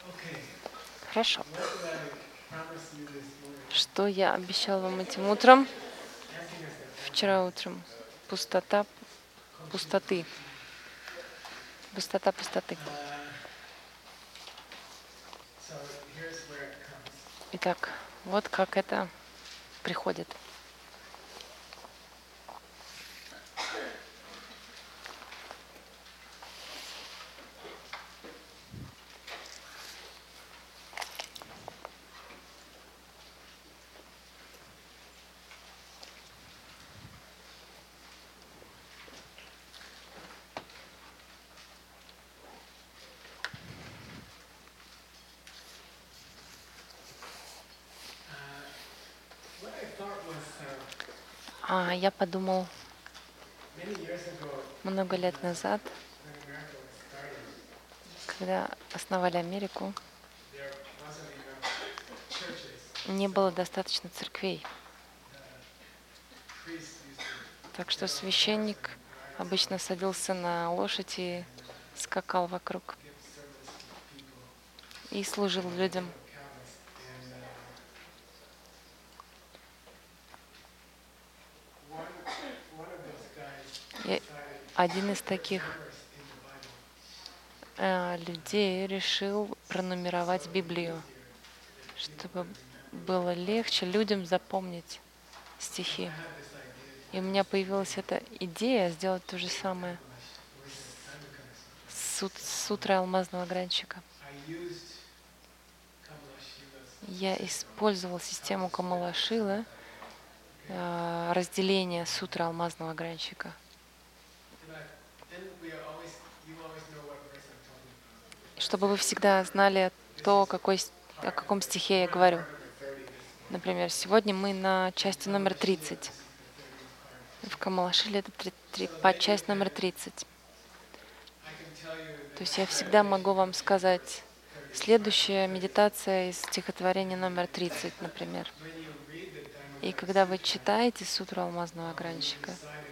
Хорошо. Что я обещал вам этим утром? Вчера утром. Пустота пустоты. Пустота пустоты. Итак, вот как это приходит. Я подумал, много лет назад, когда основали Америку, не было достаточно церквей. Так что священник обычно садился на лошадь и скакал вокруг и служил людям. И один из таких людей решил пронумеровать Библию, чтобы было легче людям запомнить стихи. И у меня появилась эта идея сделать то же самое с утрой алмазного гранчика. Я использовал систему Камала Шилы, разделение сутры алмазного гранчика. Чтобы вы всегда знали о каком стихе я говорю. Например, сегодня мы на части номер 30. В Камала Шиле это часть номер 30. То есть я всегда могу вам сказать, следующая медитация из стихотворения номер 30, например. И когда вы читаете сутру алмазного гранчика,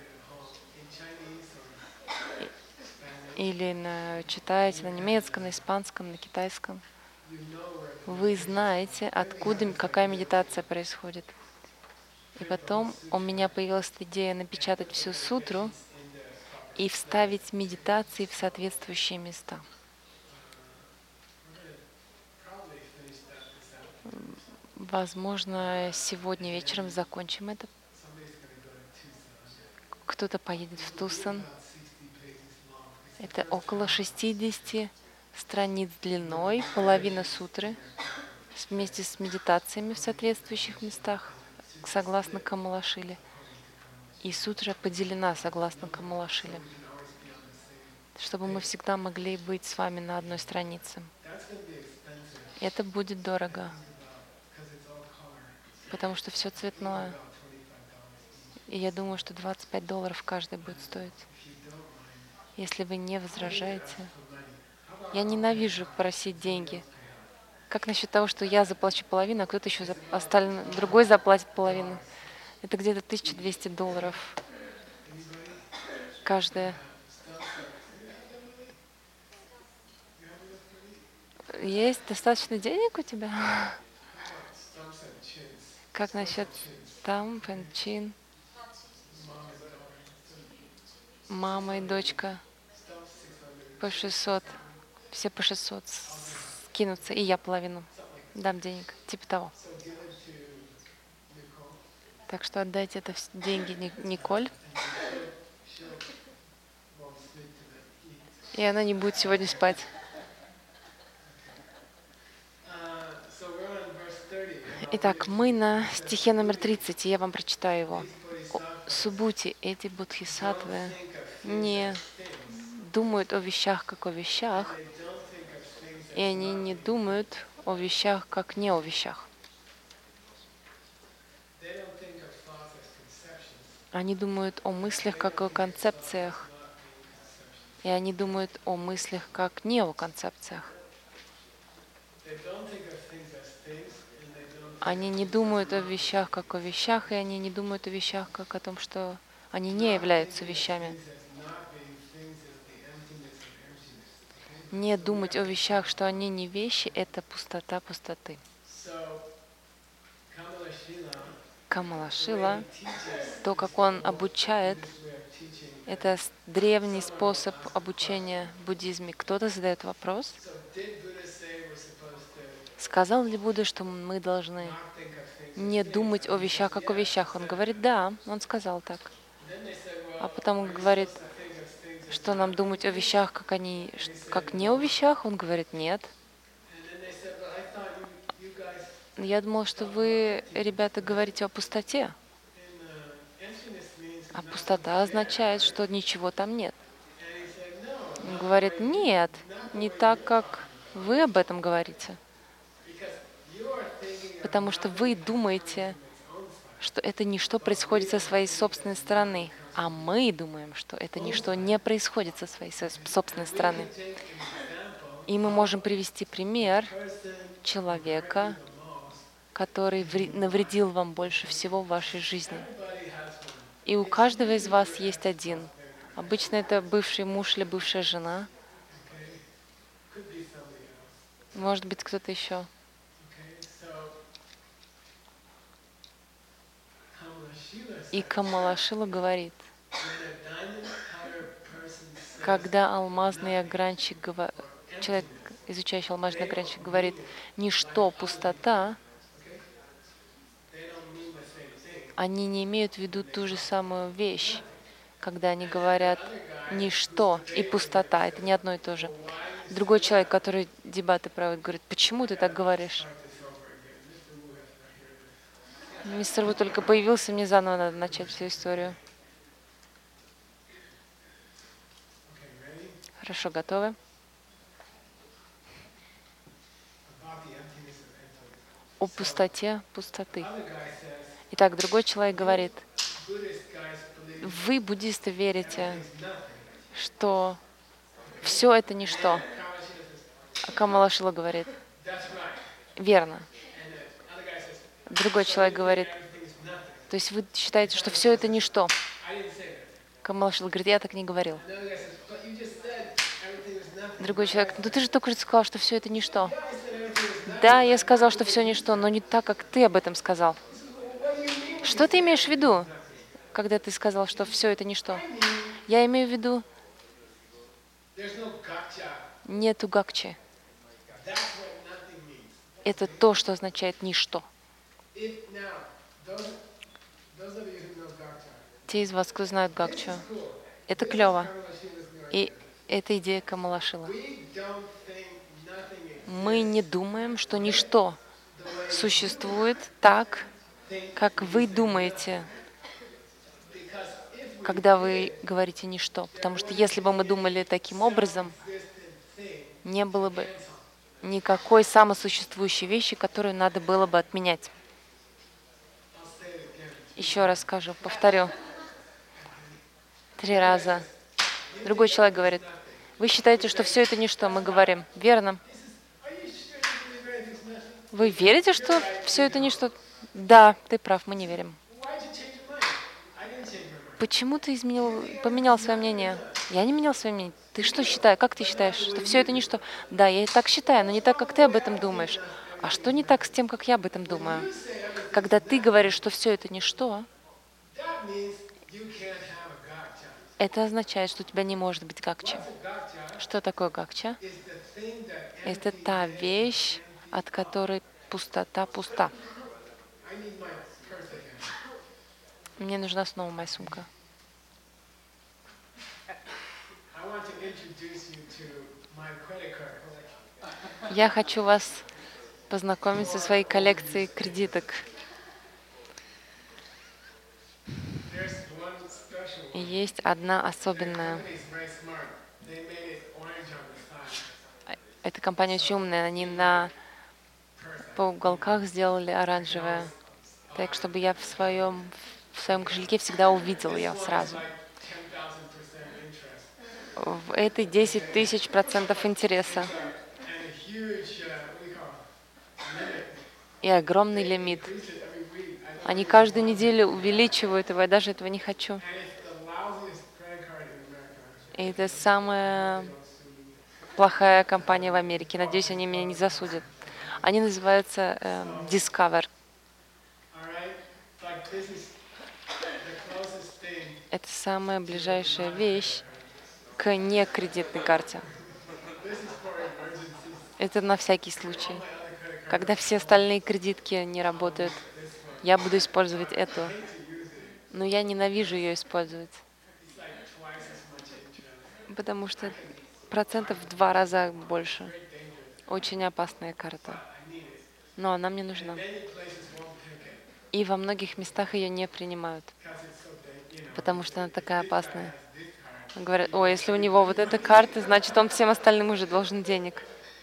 или читаете на немецком, на испанском, на китайском, вы знаете, откуда, какая медитация происходит. И потом у меня появилась идея напечатать всю сутру и вставить медитации в соответствующие места. Возможно, сегодня вечером закончим это. Кто-то поедет в Тусон. Это около 60 страниц длиной, половина сутры, вместе с медитациями в соответствующих местах, согласно Камала Шиле. И сутра поделена согласно Камала Шиле, чтобы мы всегда могли быть с вами на одной странице. Это будет дорого, потому что все цветное. И я думаю, что $25 каждый будет стоить. Если вы не возражаете. Я ненавижу просить деньги. Как насчет того, что я заплачу половину, а кто-то еще другой заплатит половину? Это где-то $1200 каждая. Есть достаточно денег у тебя? Как насчет Стамп и Чин? Мама и дочка по 600. Все по 600 скинутся, и я половину дам денег, типа того. Так что отдайте это деньги Николь. И она не будет сегодня спать. Итак, мы на стихе номер 30, и я вам прочитаю его. Субути, эти бодхисаттвы не думают о вещах, как о вещах, и они не думают о вещах, как не о вещах. Они думают о мыслях, как о концепциях, и они думают о мыслях, как не о концепциях. Они не думают о вещах, как о вещах, и они не думают о вещах, как о том, что они не являются вещами. Не думать о вещах, что они не вещи, это пустота пустоты. Камалашила, то, как он обучает, это древний способ обучения в буддизме. Кто-то задает вопрос, сказал ли Будда, что мы должны не думать о вещах, как о вещах? Он говорит, да, он сказал так. А потом он говорит, что нам думать о вещах, как они, как не о вещах? Он говорит, нет. Я думал, что вы, ребята, говорите о пустоте. А пустота означает, что ничего там нет. Он говорит, нет, не так, как вы об этом говорите. Потому что вы думаете, что это ничто происходит со своей собственной стороны, а мы думаем, что это ничто не происходит со своей собственной стороны. И мы можем привести пример человека, который навредил вам больше всего в вашей жизни. И у каждого из вас есть один. Обычно это бывший муж или бывшая жена. Может быть, кто-то еще. И Камалашила говорит, когда алмазный огранщик, человек, изучающий алмазный огранщик, говорит «ничто, пустота», они не имеют в виду ту же самую вещь, когда они говорят «ничто» и «пустота». Это не одно и то же. Другой человек, который дебаты проводит, говорит, почему ты так говоришь? Мистер Ву только появился, мне заново надо начать всю историю. Хорошо, готовы? О пустоте пустоты. Итак, другой человек говорит, вы, буддисты, верите, что все это ничто. А Камалашила говорит, верно. Другой человек говорит, то есть вы считаете, что все это ничто. Камалашила говорит, я так не говорил. Другой человек, ну ты же только что сказал, что все это ничто. Да, я сказал, что все ничто, но не так, как ты об этом сказал. Что ты имеешь в виду, когда ты сказал, что все это ничто? Я имею в виду, нету гакчи. Это то, что означает ничто. Те из вас, кто знает гакчу, это клево. И это идея Камалашила. Мы не думаем, что ничто существует так, как вы думаете, когда вы говорите «ничто». Потому что если бы мы думали таким образом, не было бы никакой самосуществующей вещи, которую надо было бы отменять. Еще раз скажу, повторю. 3 раза. Другой человек говорит, вы считаете, что все это ничто? Мы говорим, верно. Вы верите, что все это ничто? Да, ты прав, мы не верим. Почему ты поменял свое мнение? Я не менял свое мнение. Ты что считаешь? Как ты считаешь, что все это ничто? Да, я и так считаю, но не так, как ты об этом думаешь. А что не так с тем, как я об этом думаю? Когда ты говоришь, что все это ничто, это означает, что у тебя не может быть гакчи. Что такое гакча? Это та вещь, от которой пустота пуста. Мне нужна снова моя сумка. Я хочу вас познакомить со своей коллекцией кредиток. И есть одна особенная. Эта компания очень умная. Они по уголках сделали оранжевое. Так, чтобы я в своем кошельке всегда увидел ее сразу. В этой 10 000% интереса. И огромный лимит. Они каждую неделю увеличивают его, я даже этого не хочу. И это самая плохая компания в Америке. Надеюсь, они меня не засудят. Они называются Discover. Это самая ближайшая вещь к некредитной карте. Это на всякий случай. Когда все остальные кредитки не работают, я буду использовать эту. Но я ненавижу ее использовать, потому что процентов в 2 раза больше. Очень опасная карта. Но она мне нужна. И во многих местах ее не принимают, потому что она такая опасная. Говорят, ой, если у него вот эта карта, значит, он всем остальным уже должен денег.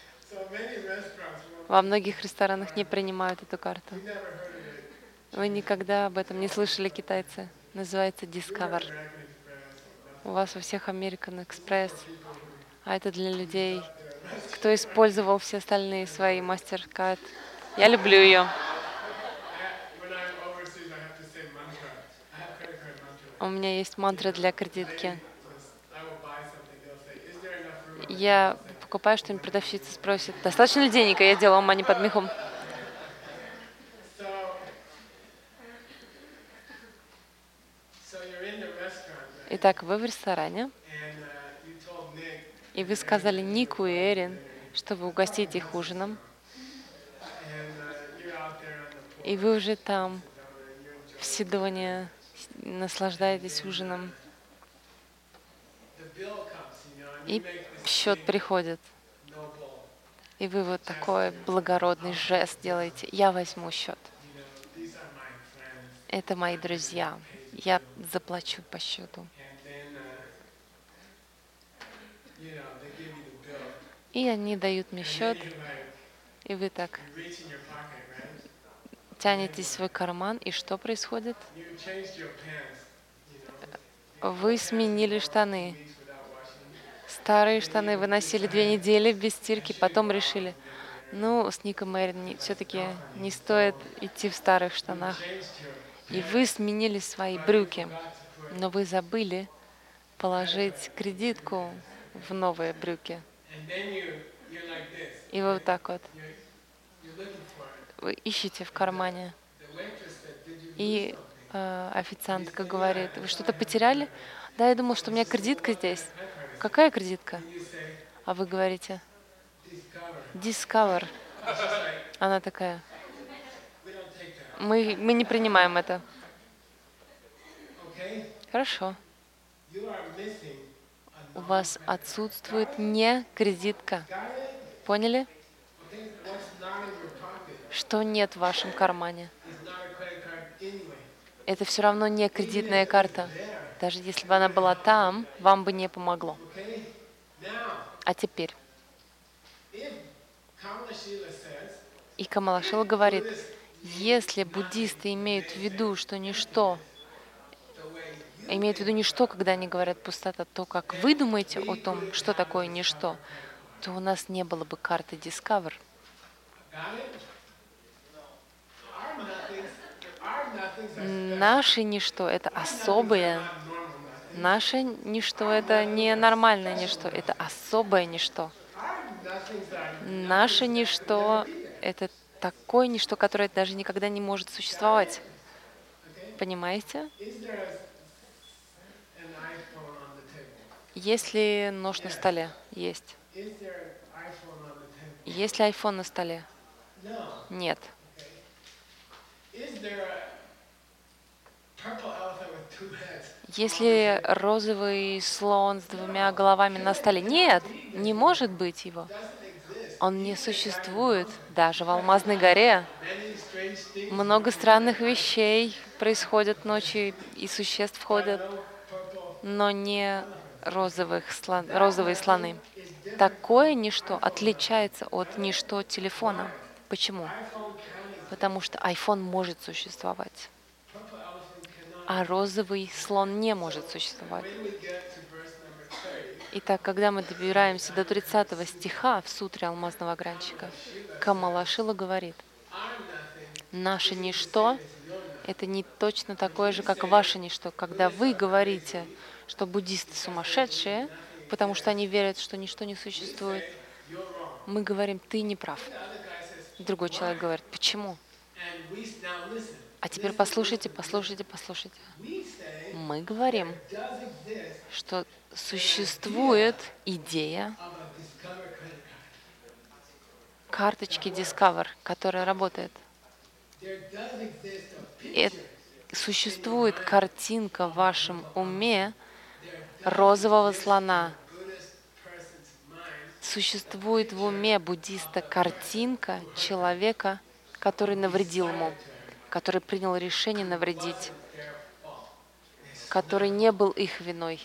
Во многих ресторанах не принимают эту карту. Вы никогда об этом не слышали, китайцы? Называется Discover. У вас у всех American Express. А это для людей, кто использовал все остальные свои MasterCard. Я люблю ее. У меня есть мантра для кредитки. Я покупаю что-нибудь, продавщица спросит, достаточно ли денег, и я делаю мани под мехом. Итак, вы в ресторане, и вы сказали Нику и Эрин, что вы угостите их ужином, и вы уже там, в Сидоне, наслаждаетесь ужином, и счет приходит, и вы вот такой благородный жест делаете. Я возьму счет. Это мои друзья. Я заплачу по счету. И они дают мне счет, и вы так тянетесь в свой карман, и что происходит? Вы сменили штаны. Старые штаны вы носили 2 недели без стирки, потом решили, ну, с Ником и Эрин все-таки не стоит идти в старых штанах. И вы сменили свои брюки, но вы забыли положить кредитку в новые брюки. И вы вот так вот. Вы ищете в кармане. И официантка говорит, вы что-то потеряли? Да, я думал, что у меня кредитка здесь. Какая кредитка? А вы говорите, Discover. Она такая, мы не принимаем это. Хорошо. У вас отсутствует не кредитка. Поняли? Что нет в вашем кармане? Это все равно не кредитная карта. Даже если бы она была там, вам бы не помогло. А теперь. И Камалашила говорит, если буддисты имеют в виду, что ничто, имеют в виду ничто, когда они говорят пустота, то как вы думаете о том, что такое ничто, то у нас не было бы карты Discover. Наше ничто — это особое. Наше ничто — это не нормальное ничто, это особое ничто. Наше ничто — это такое ничто, которое даже никогда не может существовать. Понимаете? Есть ли нож на столе? Есть. Есть ли iPhone на столе? Нет. Есть ли розовый слон с 2 головами на столе? Нет, не может быть его. Он не существует даже в Алмазной горе. Много странных вещей происходят ночью, и существ входят, но не розовые слоны. Такое ничто отличается от ничто телефона. Почему? Потому что iPhone может существовать, а розовый слон не может существовать. Итак, когда мы добираемся до 30 стиха в сутре Алмазного огранщика, Камалашила говорит, наше ничто — это не точно такое же, как ваше ничто. Когда вы говорите, что буддисты сумасшедшие, потому что они верят, что ничто не существует. Мы говорим, ты не прав. Другой человек говорит, почему? А теперь послушайте, послушайте, послушайте. Мы говорим, что существует идея карточки Discover, которая работает. И существует картинка в вашем уме розового слона. Существует в уме буддиста картинка человека, который навредил ему, который принял решение навредить, который не был их виной.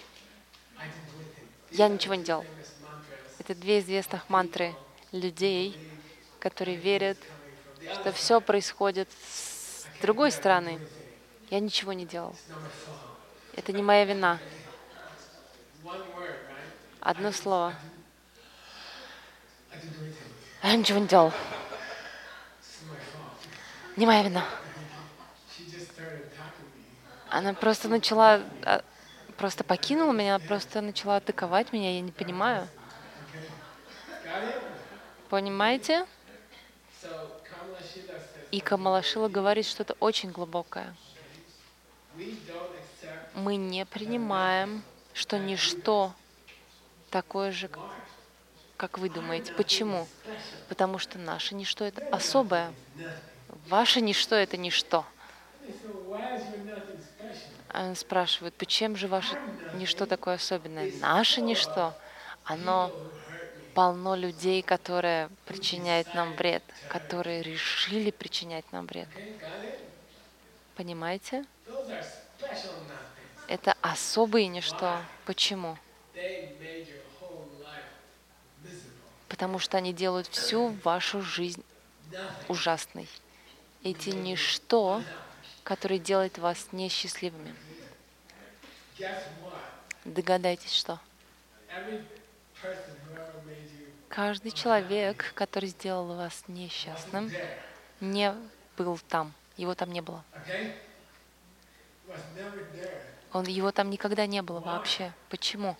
Я ничего не делал. Это две известных мантры людей, которые верят, что все происходит с другой стороны. Я ничего не делал. Это не моя вина. Одно слово. Я ничего не делал. Не моя вина. Она просто начала, просто покинула меня, просто начала атаковать меня, я не понимаю. Понимаете? И Камалашила говорит что-то очень глубокое. Мы не принимаем, что ничто такое же, как вы думаете. Почему? Потому что наше ничто — это особое. Ваше ничто — это ничто. Они спрашивают, почему же ваше ничто такое особенное? Наше ничто, оно полно людей, которые причиняют нам вред, которые решили причинять нам вред. Понимаете? Это особые ничто. Почему? Потому что они делают всю вашу жизнь ужасной. Эти ничто, которые делают вас несчастливыми. Догадайтесь, что? Каждый человек, который сделал вас несчастным, не был там. Его там не было. Его там никогда не было вообще. Почему?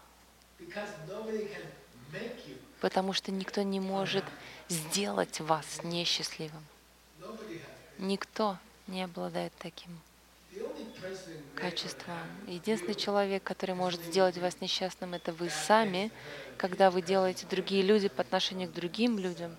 Потому что никто не может сделать вас несчастливым. Никто не обладает таким качеством. Единственный человек, который может сделать вас несчастным, это вы сами, когда вы делаете другие люди по отношению к другим людям,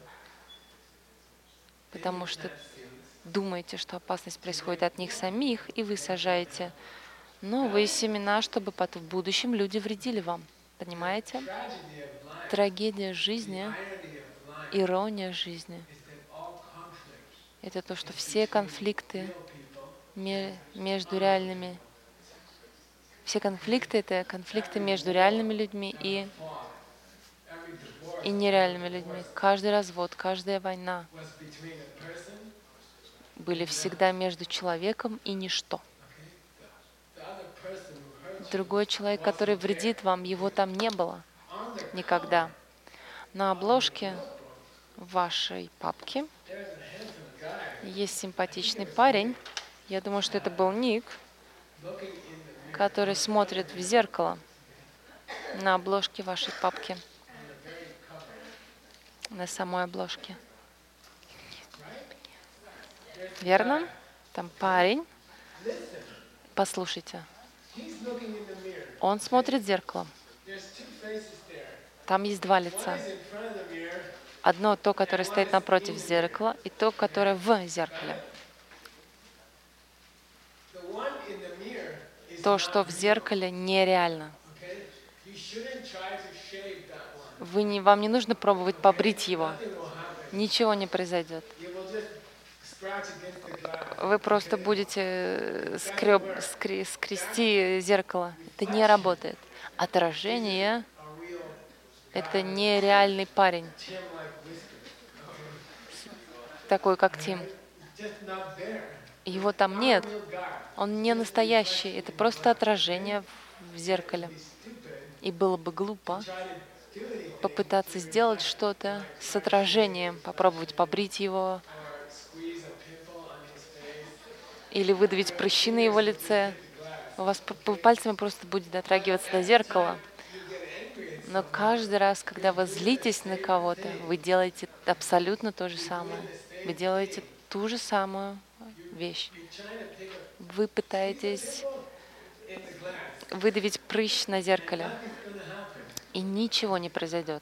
потому что думаете, что опасность происходит от них самих, и вы сажаете новые семена, чтобы потом в будущем люди вредили вам. Понимаете? Трагедия жизни, ирония жизни — это то, что все конфликты между реальными, все конфликты — это конфликты между реальными людьми и нереальными людьми. Каждый развод, каждая война были всегда между человеком и ничто. Другой человек, который вредит вам, его там не было никогда. На обложке вашей папки есть симпатичный парень. Я думаю, что это был Ник, который смотрит в зеркало на обложке вашей папки, на самой обложке. Верно? Там парень. Послушайте. Он смотрит в зеркало. Там есть два лица. Одно то, которое стоит напротив зеркала, и то, которое в зеркале. То, что в зеркале, нереально. Вам не нужно пробовать побрить его. Ничего не произойдет. Вы просто будете скрести зеркало. Это не работает. Отражение — это нереальный парень, такой как Тим. Его там нет. Он не настоящий. Это просто отражение в зеркале. И было бы глупо попытаться сделать что-то с отражением, попробовать побрить его или выдавить прыщи на его лице. У вас пальцами просто будет дотрагиваться до зеркала. Но каждый раз, когда вы злитесь на кого-то, вы делаете абсолютно то же самое. Вы делаете ту же самую вещь. Вы пытаетесь выдавить прыщ на зеркале, и ничего не произойдет.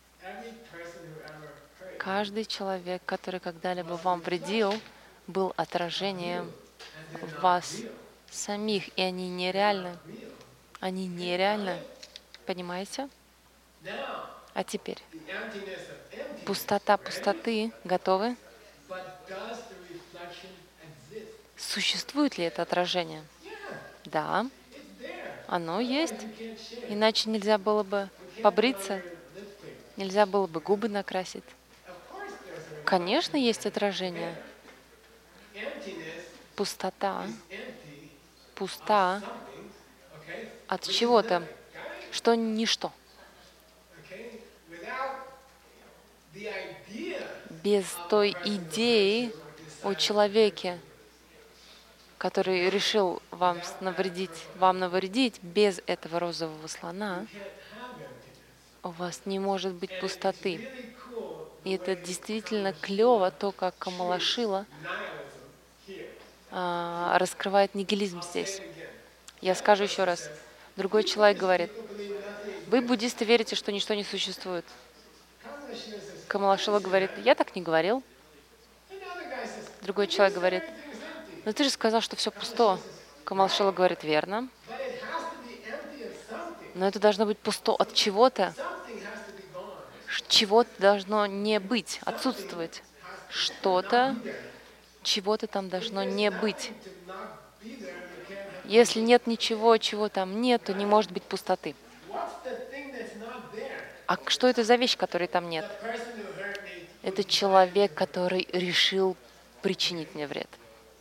Каждый человек, который когда-либо вам вредил, был отражением вас самих, и они нереальны. Они нереальны. Понимаете? А теперь пустота пустоты. Готовы? Существует ли это отражение? Да, оно есть. Иначе нельзя было бы побриться, нельзя было бы губы накрасить. Конечно, есть отражение. Пустота пуста от чего-то, что ничто. Без той идеи о человеке, который решил вам навредить, без этого розового слона, у вас не может быть пустоты. И это действительно клево, то, как Камалашила раскрывает нигилизм здесь. Я скажу еще раз. Другой человек говорит: вы, буддисты, верите, что ничто не существует. Камалашила говорит: я так не говорил. Другой человек говорит: но ты же сказал, что все пусто. Камалашила говорит: верно. Но это должно быть пусто от чего-то. Чего-то должно не быть, отсутствовать. Что-то, чего-то там должно не быть. Если нет ничего, чего там нет, то не может быть пустоты. А что это за вещь, которой там нет? Это человек, который решил причинить мне вред.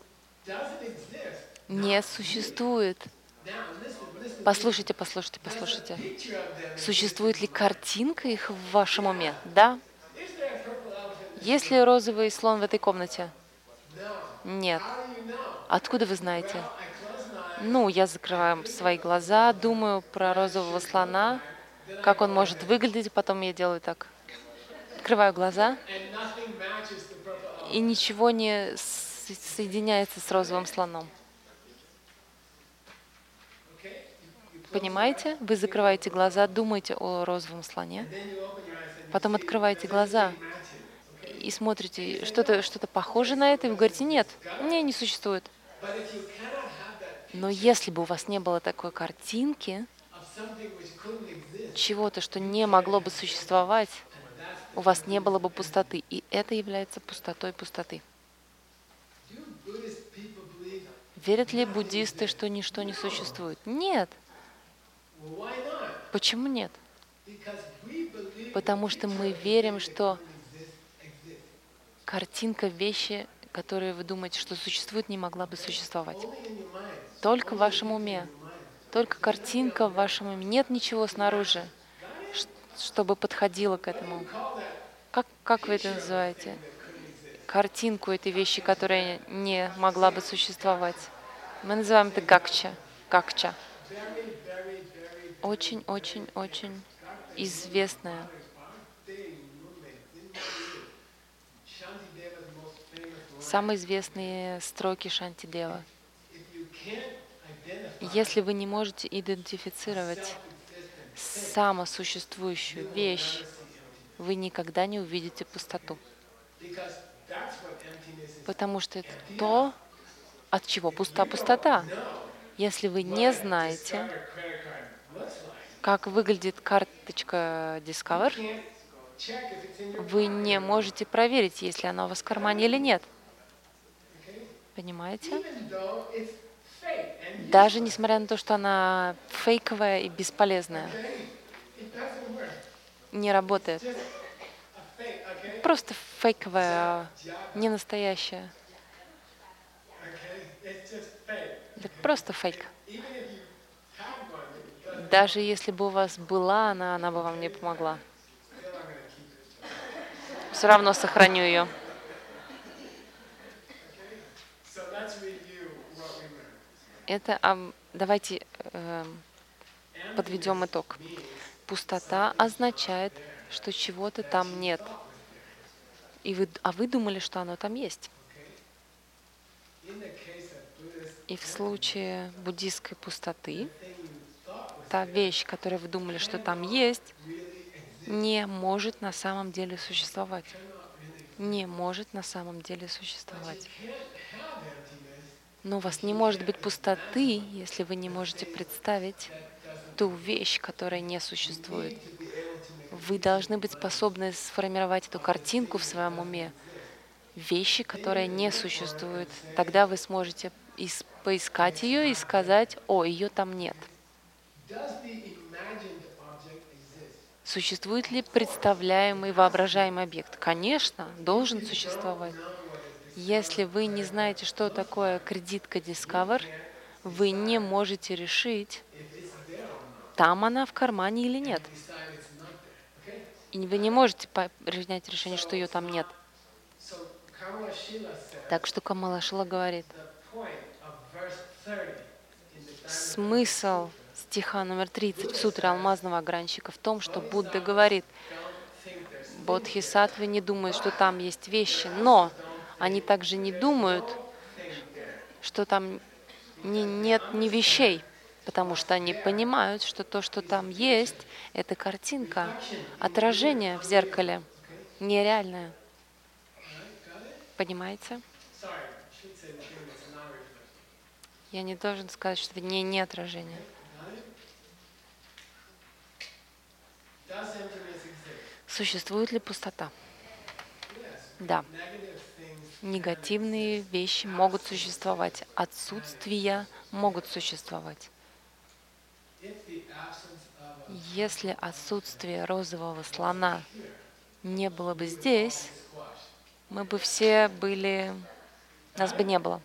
Не существует. Послушайте. Существует ли картинка их в вашем уме? Да. Есть ли розовый слон в этой комнате? Нет. Откуда вы знаете? Я закрываю свои глаза, думаю про розового слона, как он может выглядеть, потом я делаю так. Открываю глаза, и ничего не соединяется с розовым слоном. Понимаете? Вы закрываете глаза, думаете о розовом слоне, потом открываете глаза и смотрите, что-то похоже на это, и вы говорите: нет, не существует. Но если бы у вас не было такой картинки, чего-то, что не могло бы существовать, у вас не было бы пустоты. И это является пустотой пустоты. Верят ли буддисты, что ничто не существует? Нет. Почему нет? Потому что мы верим, что картинка вещи, которые вы думаете, что существует, не могла бы существовать. Только в вашем уме. Только картинка в вашем уме. Нет ничего снаружи, чтобы подходило к этому. Как вы это называете? Картинку этой вещи, которая не могла бы существовать. Мы называем это гакча. Гакча. Очень известная. Самые известные строки Шантидева. Если вы не можете идентифицировать самосуществующую вещь, вы никогда не увидите пустоту. Потому что это то, от чего пустота. Если вы не знаете, как выглядит карточка Discover, вы не можете проверить, есть ли она у вас в кармане или нет. Понимаете? Даже несмотря на то, что она фейковая и бесполезная. Не работает. Просто фейковая, не настоящая. Это просто фейк. Даже если бы у вас была она бы вам не помогла. Все равно сохраню ее. Давайте подведем итог. Пустота означает, что чего-то там нет. А вы думали, что оно там есть. И в случае буддийской пустоты, та вещь, которую вы думали, что там есть, не может на самом деле существовать. Не может на самом деле существовать. Но у вас не может быть пустоты, если вы не можете представить ту вещь, которая не существует. Вы должны быть способны сформировать эту картинку в своем уме, вещи, которые не существуют. Тогда вы сможете поискать ее и сказать: «О, ее там нет». Существует ли представляемый, воображаемый объект? Конечно, должен существовать. Если вы не знаете, что такое кредитка Discover, вы не можете решить, там она в кармане или нет. И вы не можете принять решение, что ее там нет. Так что Камала Шила говорит, смысл стиха номер 30 в сутре алмазного огранщика в том, что Будда говорит, бодхисаттвы не думают, что там есть вещи, но они также не думают, что там нет ни вещей, потому что они понимают, что то, что там есть, это картинка, отражение в зеркале, нереальное. Понимаете? Я не должен сказать, что это не отражение. Существует ли пустота? Да. Негативные вещи могут существовать, отсутствия могут существовать. Если отсутствие розового слона не было бы здесь, мы бы все были... Нас бы не было.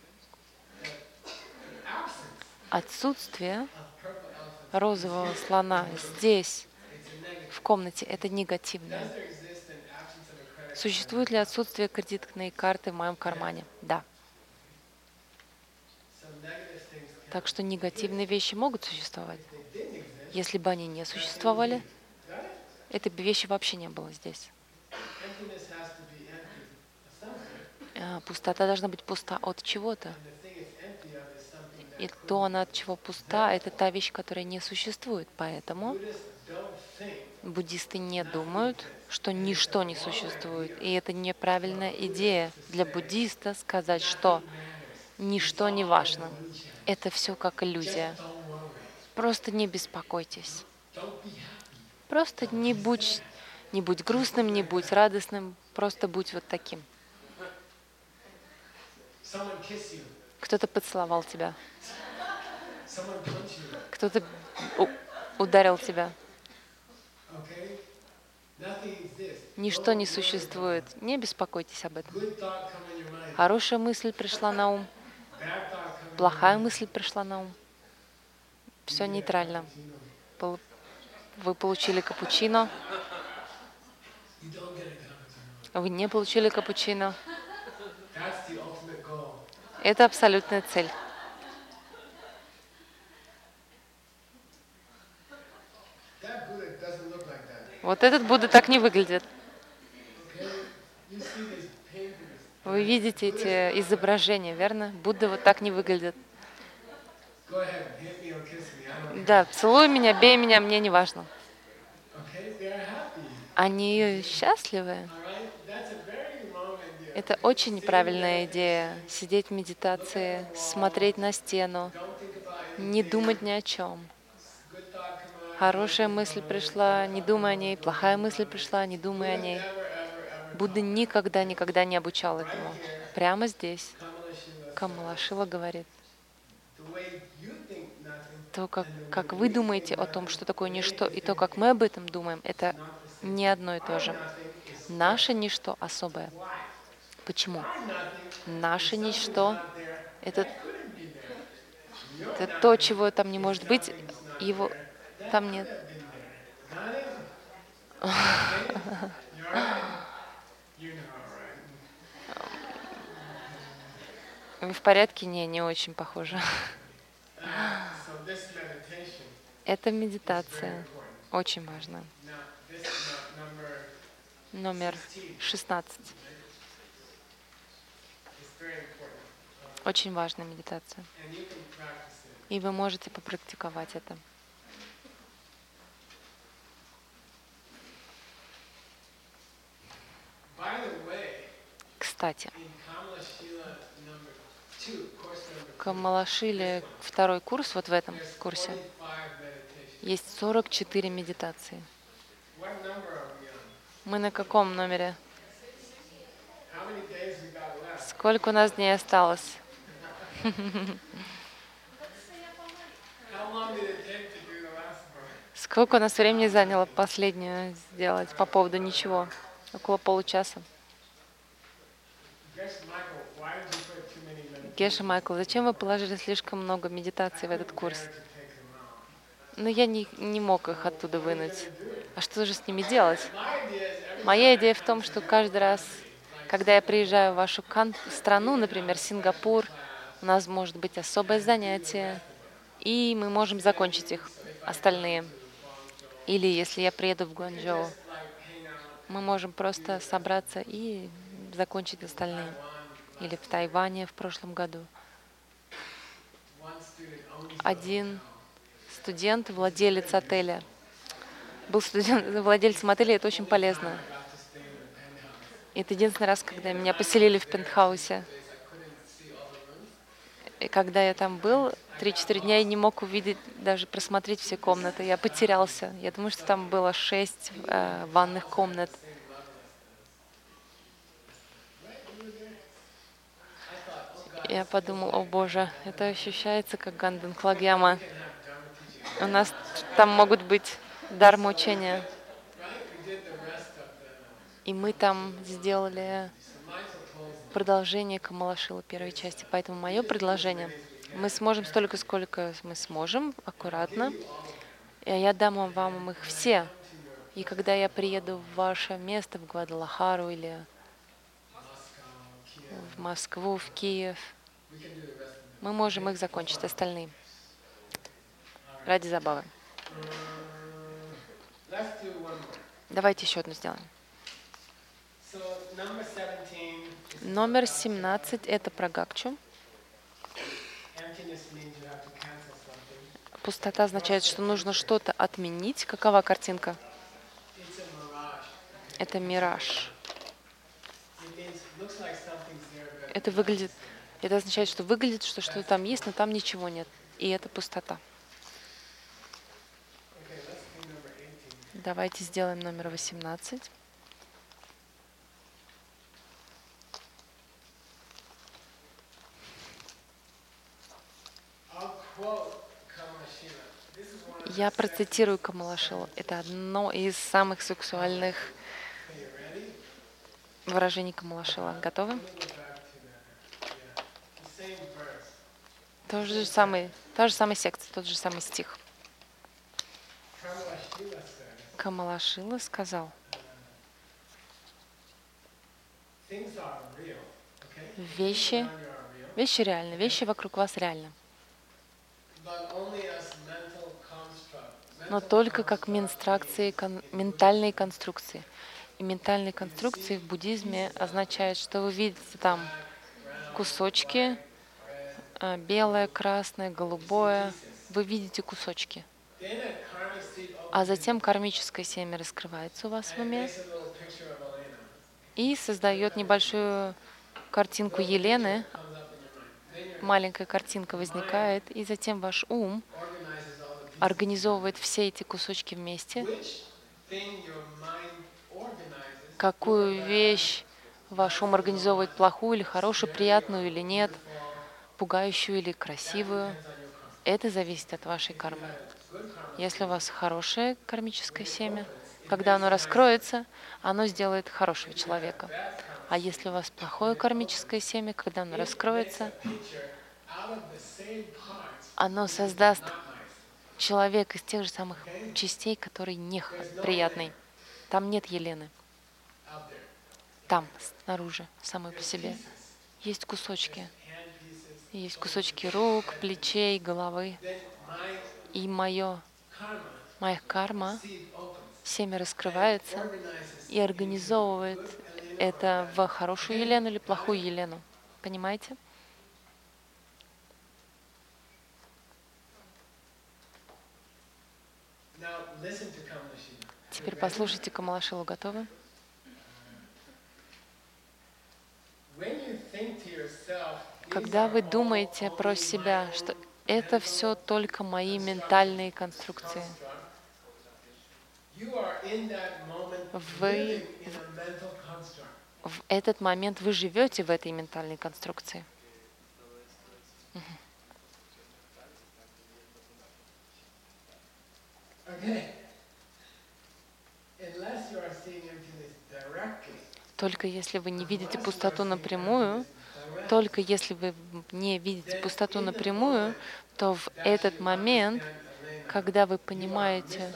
Отсутствие розового слона здесь, в комнате, это негативное. Существует ли отсутствие кредитной карты в моем кармане? Да. Так что негативные вещи могут существовать. Если бы они не существовали, этой бы вещи вообще не было здесь. Пустота должна быть пуста от чего-то. И то, она от чего пуста, это та вещь, которая не существует. Поэтому буддисты не думают, что ничто не существует. И это неправильная идея для буддиста сказать, что ничто не важно. Это все как иллюзия. Просто не беспокойтесь. Просто не будь грустным, не будь радостным, просто будь вот таким. Кто-то поцеловал тебя. Кто-то ударил тебя. Ничто не существует. Не беспокойтесь об этом. Хорошая мысль пришла на ум. Плохая мысль пришла на ум. Все нейтрально. Вы получили капучино. Вы не получили капучино. Это абсолютная цель. Вот этот Будда так не выглядит. Вы видите эти изображения, верно? Будда вот так не выглядит. Да, целуй меня, бей меня, мне не важно. Они счастливы. Это очень неправильная идея. Сидеть в медитации, смотреть на стену, не думать ни о чем. Хорошая мысль пришла, не думай о ней. Плохая мысль пришла, не думай о ней. Будда никогда не обучал этому. Прямо здесь Камала Шила говорит, то, как вы думаете о том, что такое ничто, и то, как мы об этом думаем, это не одно и то же. Наше ничто особое. Почему? Наше ничто — это то, чего там не может быть, его там нет. Вы в порядке? Не очень похоже. Это медитация Очень важно. Номер 16. Очень важная медитация. И вы можете попрактиковать это. Кстати, в Камалашиле второй курс, вот в этом курсе, есть 44 медитации. Мы на каком номере? Сколько у нас дней осталось? Сколько у нас времени заняло последнее сделать по поводу ничего? Около получаса. Геша Майкл, зачем вы положили слишком много медитаций в этот курс? Но я не мог их оттуда вынуть. А что же с ними делать? Моя идея в том, что каждый раз, когда я приезжаю в вашу страну, например, Сингапур, у нас может быть особое занятие, и мы можем закончить их, остальные. Или если я приеду в Гуанчжоу, мы можем просто собраться и закончить остальные. Или в Тайване в прошлом году. Один студент, владелец отеля, был владельцем отеля, это очень полезно. Это единственный раз, когда меня поселили в пентхаусе. И когда я там был, 3-4 дня я не мог увидеть, даже просмотреть все комнаты. Я потерялся. Я думаю, что там было 6 ванных комнат. Я подумал, о боже, это ощущается как Ганден Клагьяма. У нас там могут быть дharma учения. И мы там сделали продолжение Камалашила первой части. Поэтому мое предложение, мы сможем столько, сколько мы сможем, аккуратно. И я дам вам их все. И когда я приеду в ваше место, в Гвадалахару или в Москву, в Киев, мы можем их закончить, остальные. Ради забавы. Давайте еще одну сделаем. Номер 17 — это про Гакчу. Пустота означает, что нужно что-то отменить. Какова картинка? Это мираж. Это означает, что выглядит, что что-то там есть, но там ничего нет. И это пустота. Давайте сделаем номер 18. Я процитирую Камалашилу. Это одно из самых сексуальных выражений Камалашила. Готовы? Та же самая секция, тот же самый стих. Камалашила сказал: вещи реальны, вещи вокруг вас реальны. Но только как ментальные конструкции. И ментальные конструкции в буддизме означают, что вы видите там кусочки, белое, красное, голубое. Вы видите кусочки. А затем кармическое семя раскрывается у вас в уме и создает небольшую картинку Елены. Маленькая картинка возникает, и затем ваш ум организовывает все эти кусочки вместе. Какую вещь ваш ум организовывает, плохую или хорошую, приятную или нет, пугающую или красивую, это зависит от вашей кармы. Если у вас хорошее кармическое семя, когда оно раскроется, оно сделает хорошего человека. А если у вас плохое кармическое семя, когда оно раскроется, оно создаст человека из тех же самых частей, который неприятный. Там нет Елены. Там, снаружи, самой по себе, есть кусочки. Есть кусочки рук, плечей, головы. И мое моя карма, семя раскрывается и организовывает это в хорошую Елену или плохую Елену. Понимаете? Теперь послушайте Камалашилу. Готовы? Когда вы думаете про себя, что это все только мои ментальные конструкции, вы в этот момент вы живете в этой ментальной конструкции. Только если вы не видите пустоту напрямую, только если вы не видите пустоту напрямую, то в этот момент, когда вы понимаете,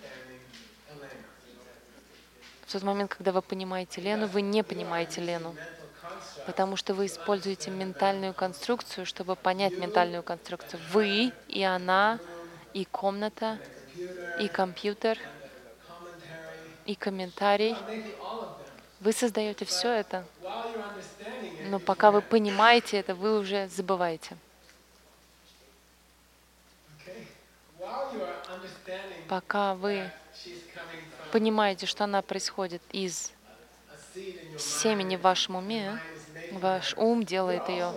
в тот момент, когда вы понимаете Лену, вы не понимаете Лену, потому что вы используете ментальную конструкцию, чтобы понять ментальную конструкцию. Вы и она, и комната, и компьютер, и комментарий. Вы создаете все это, но пока вы понимаете это, вы уже забываете. Пока вы понимаете, что она происходит из семени в вашем уме, ваш ум делает ее.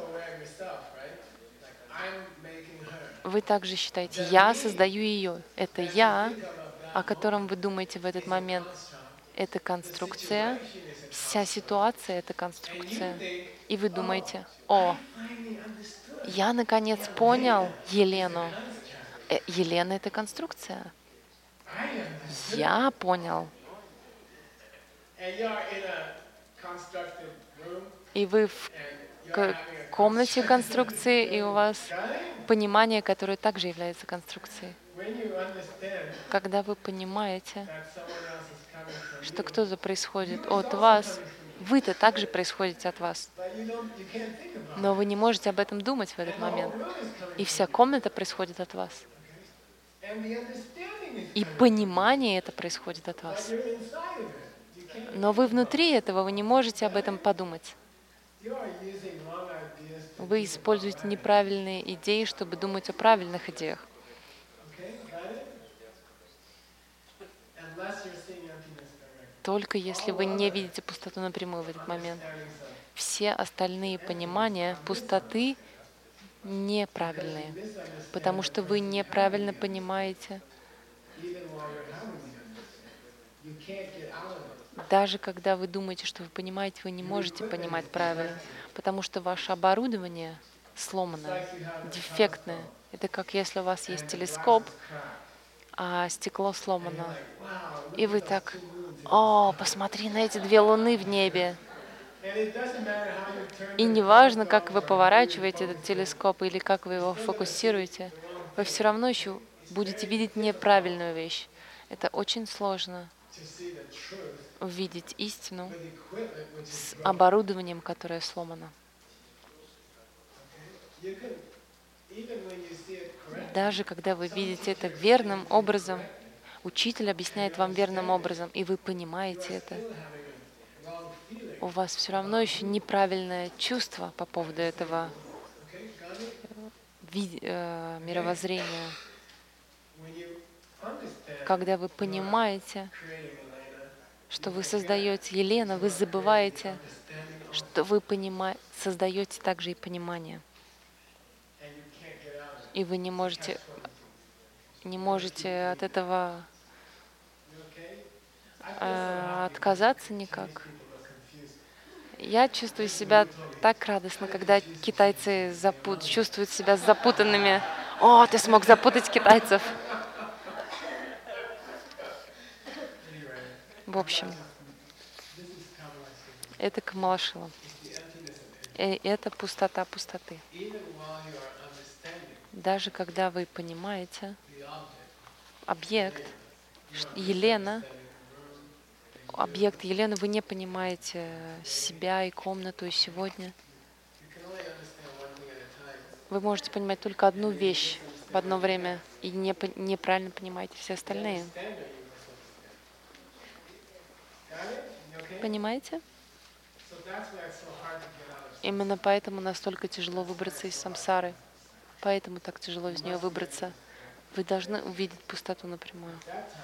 Вы также считаете, я создаю ее. Это я, о котором вы думаете в этот момент. Это конструкция. Вся ситуация — это конструкция. И вы думаете, о, я наконец понял Елену. Елена — это конструкция. Я понял. И вы в комнате конструкции, и у вас понимание, которое также является конструкцией. Когда вы понимаете, что кто-то происходит от вас, вы-то также происходите от вас. Но вы не можете об этом думать в этот момент. И вся комната происходит от вас. И понимание это происходит от вас. Но вы внутри этого, вы не можете об этом подумать. Вы используете неправильные идеи, чтобы думать о правильных идеях. Только если вы не видите пустоту напрямую в этот момент. Все остальные понимания пустоты неправильные, потому что вы неправильно понимаете. Даже когда вы думаете, что вы понимаете, вы не можете понимать правильно, потому что ваше оборудование сломанное, дефектное. Это как если у вас есть телескоп, а стекло сломано. И вы так, о, посмотри на эти 2 луны в небе. И неважно, как вы поворачиваете этот телескоп или как вы его фокусируете, вы все равно еще будете видеть неправильную вещь. Это очень сложно увидеть истину с оборудованием, которое сломано. Даже когда вы видите это верным образом, учитель объясняет вам верным образом, и вы понимаете это, у вас все равно еще неправильное чувство по поводу этого мировоззрения. Когда вы понимаете, что вы создаете Елена, вы забываете, что вы создаете также и понимание. И вы не можете от этого отказаться никак. Я чувствую себя так радостно, когда китайцы чувствуют себя запутанными. О, ты смог запутать китайцев. В общем, это Камалашила. И это пустота пустоты. Даже когда вы понимаете объект, Елена, объект Елены, вы не понимаете себя и комнату, и сегодня. Вы можете понимать только одну вещь в одно время и неправильно понимаете все остальные. Понимаете? Именно поэтому настолько тяжело выбраться из самсары. Поэтому так тяжело из нее выбраться. Вы должны увидеть пустоту напрямую.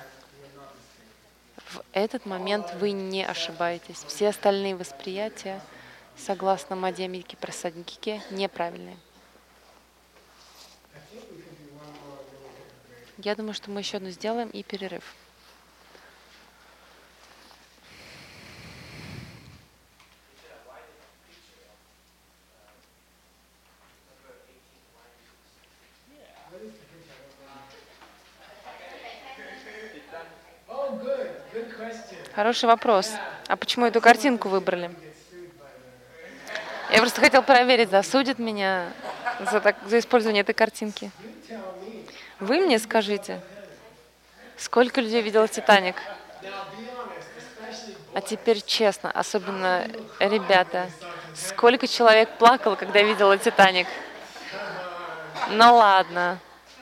В этот момент вы не ошибаетесь. Все остальные восприятия, согласно Мадьямики Прасадникике, неправильные. Я думаю, что мы еще одну сделаем и перерыв. Хороший вопрос. А почему эту картинку выбрали? Я просто хотел проверить, засудят меня за использование этой картинки. Вы мне скажите, сколько людей видело «Титаник»? А теперь честно, особенно ребята, сколько человек плакало, когда видела «Титаник»? Ну ладно.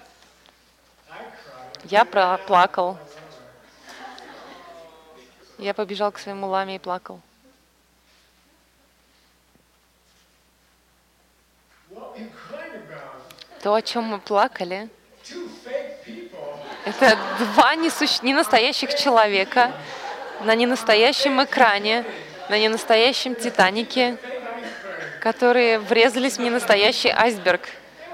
Я плакал. Я побежал к своему ламе и плакал. То, о чем мы плакали, это два ненастоящих человека на ненастоящем экране, на ненастоящем «Титанике», которые врезались в ненастоящий айсберг.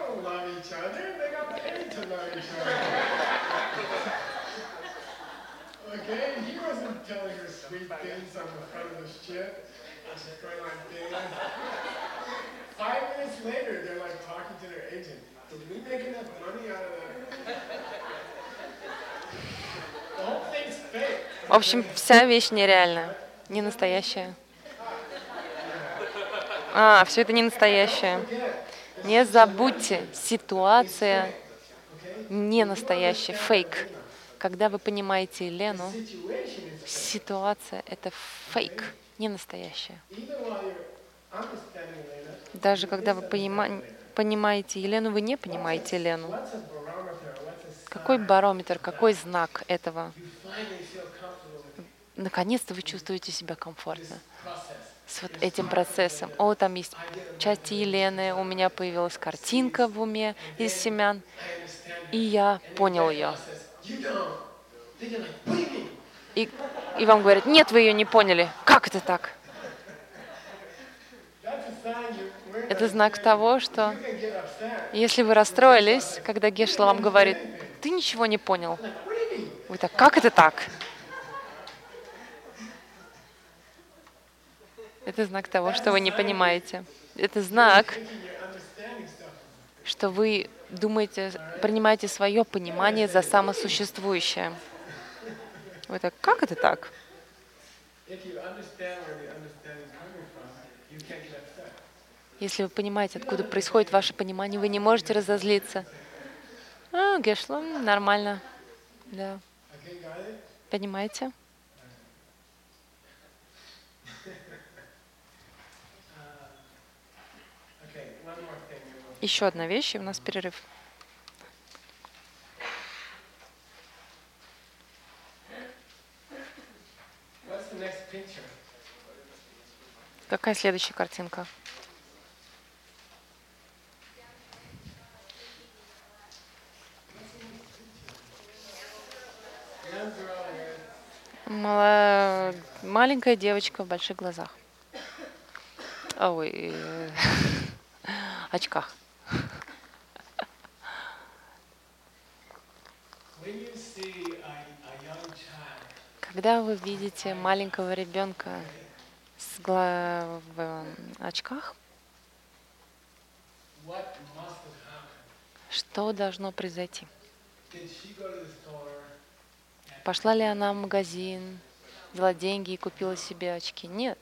В общем, вся вещь нереальная, не настоящая. Все это не настоящее. Не забудьте, ситуация не настоящая, фейк. Когда вы понимаете Елену, ситуация — это фейк, не настоящая. Даже когда вы понимаете Елену, вы не понимаете Елену. Какой барометр, какой знак этого? Наконец-то вы чувствуете себя комфортно с вот этим процессом. О, там есть части Елены, у меня появилась картинка в уме из семян, и я понял ее. И вам говорят, нет, вы ее не поняли. Как это так? Это знак того, что если вы расстроились, когда Гешла вам говорит, ты ничего не понял. Вы так, как это так? Это знак того, что вы не понимаете. Это знак, что вы думаете, принимаете свое понимание за самосуществующее. Вы так, как это так? Если вы понимаете, откуда происходит ваше понимание, вы не можете разозлиться. Гешло, нормально. Да. Понимаете? Еще одна вещь, и у нас перерыв. Какая следующая картинка? Маленькая девочка в больших глазах. Ой, очках. Когда вы видите маленького ребенка в очках, что должно произойти? Пошла ли она в магазин, взяла деньги и купила себе очки? Нет.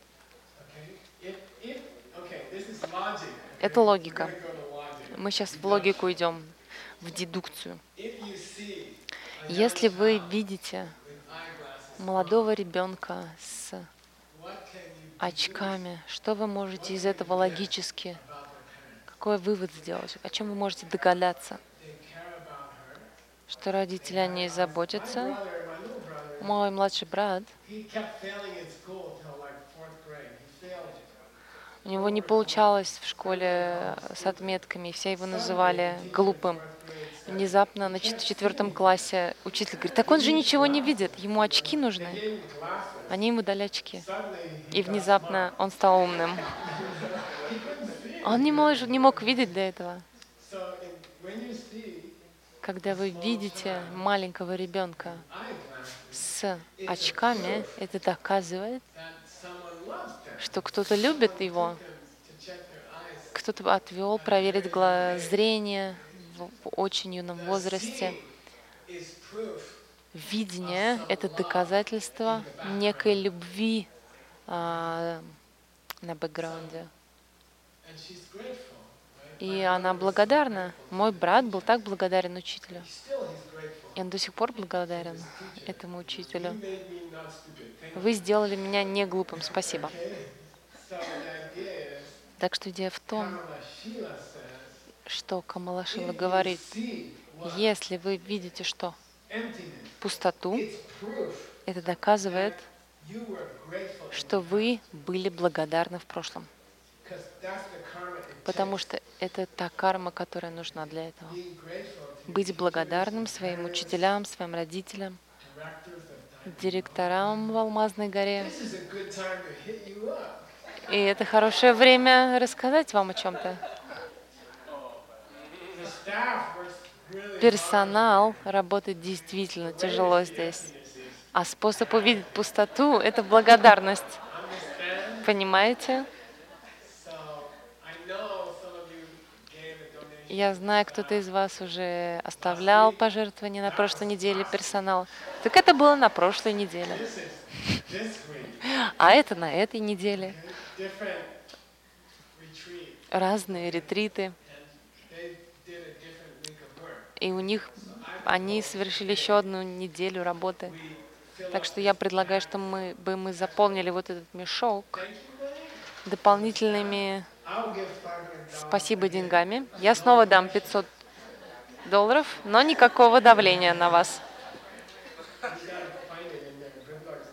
Это логика. Мы сейчас в логику идем, в дедукцию. Если вы видите молодого ребенка с очками, что вы можете из этого логически, какой вывод сделать? О чем вы можете догадаться? что родители о ней My заботятся. brother, my little brother, Мой младший брат, he kept failing in school till like fourth grade. He failed у него не over and over. получалось в Started in школе college. с отметками, и все его Suddenly, the называли teacher in глупым. fourth grade said, Внезапно "He на can't четвертом see." классе учитель говорит, так They он же gave him ничего не видит, glasses. ему очки They нужны. gave him glasses. Они ему дали очки. Suddenly, И he got внезапно smart. он стал умным. He couldn't see Он anything. не мог видеть до этого. So when you see Когда a вы small видите child маленького ребенка eyeglasses, с it's a очками, proof это доказывает, that someone loves them. что кто-то любит Someone его, took them to check their eyes. кто-то отвел проверить зрение в очень юном The возрасте. seeing is proof of Видение — это some love доказательство in the некой background. любви на бэкграунде. And she's grateful, right? И My она brother was so благодарна. grateful to Мой the брат был teacher. так благодарен учителю. He's grateful И он до сих пор to благодарен this teacher. этому You учителю. made me not stupid. Thank Вы you. сделали меня не глупым, спасибо. Okay? So the idea is, Так что идея в том, Kamala Shila says, что Камалашила if you говорит, see what? если вы видите что? Emptiness. Пустоту, It's proof это доказывает, that you were grateful in что the вы были благодарны в прошлом. past. 'Cause that's the karma it Потому takes. что это та карма, которая нужна для этого. Being grateful to Быть благодарным teachers, своим parents, учителям, своим родителям, directors of Diamond. директорам в Алмазной горе. This is a good time to hit you up. И это хорошее время рассказать вам о чем-то. The staff works really hard. Персонал работает действительно тяжело здесь. А способ увидеть пустоту — это благодарность. Understand? Понимаете? So I know some of you gave a donation. Я знаю, кто-то из вас уже оставлял пожертвования на прошлой неделе персонал. Так это было на прошлой неделе. This is this week. А это на этой неделе. Different retreat, Разные ретриты. and they did a different week of work. И у них они совершили еще одну неделю работы. We fill Так up. что я предлагаю, что мы заполнили вот этот мешок Thank you, buddy. дополнительными I'll give $500. спасибо деньгами. Я снова дам $500, но никакого давления на вас. You gotta find it in there. Good luck.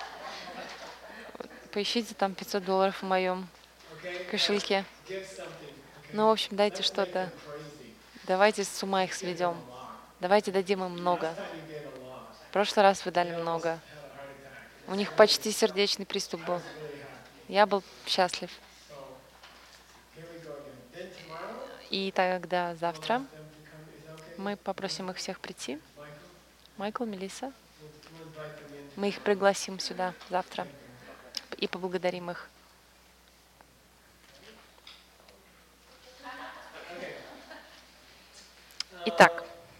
Поищите там $500 в моем Okay? кошельке. Give something. Okay? Ну, в общем, дайте Let's make что-то. them crazy. Давайте с ума их сведем. Давайте дадим им много. Last time you gave a lot. В прошлый раз вы дали много. Had a heart attack. У них почти сердечный приступ был. Really happy. Я был счастлив. So here we go again. Then tomorrow, И тогда завтра them to come. Is that okay? мы попросим их всех прийти. Michael, Майкл, Мелисса. we'll invite them in. Мы их пригласим сюда завтра и поблагодарим их. Итак,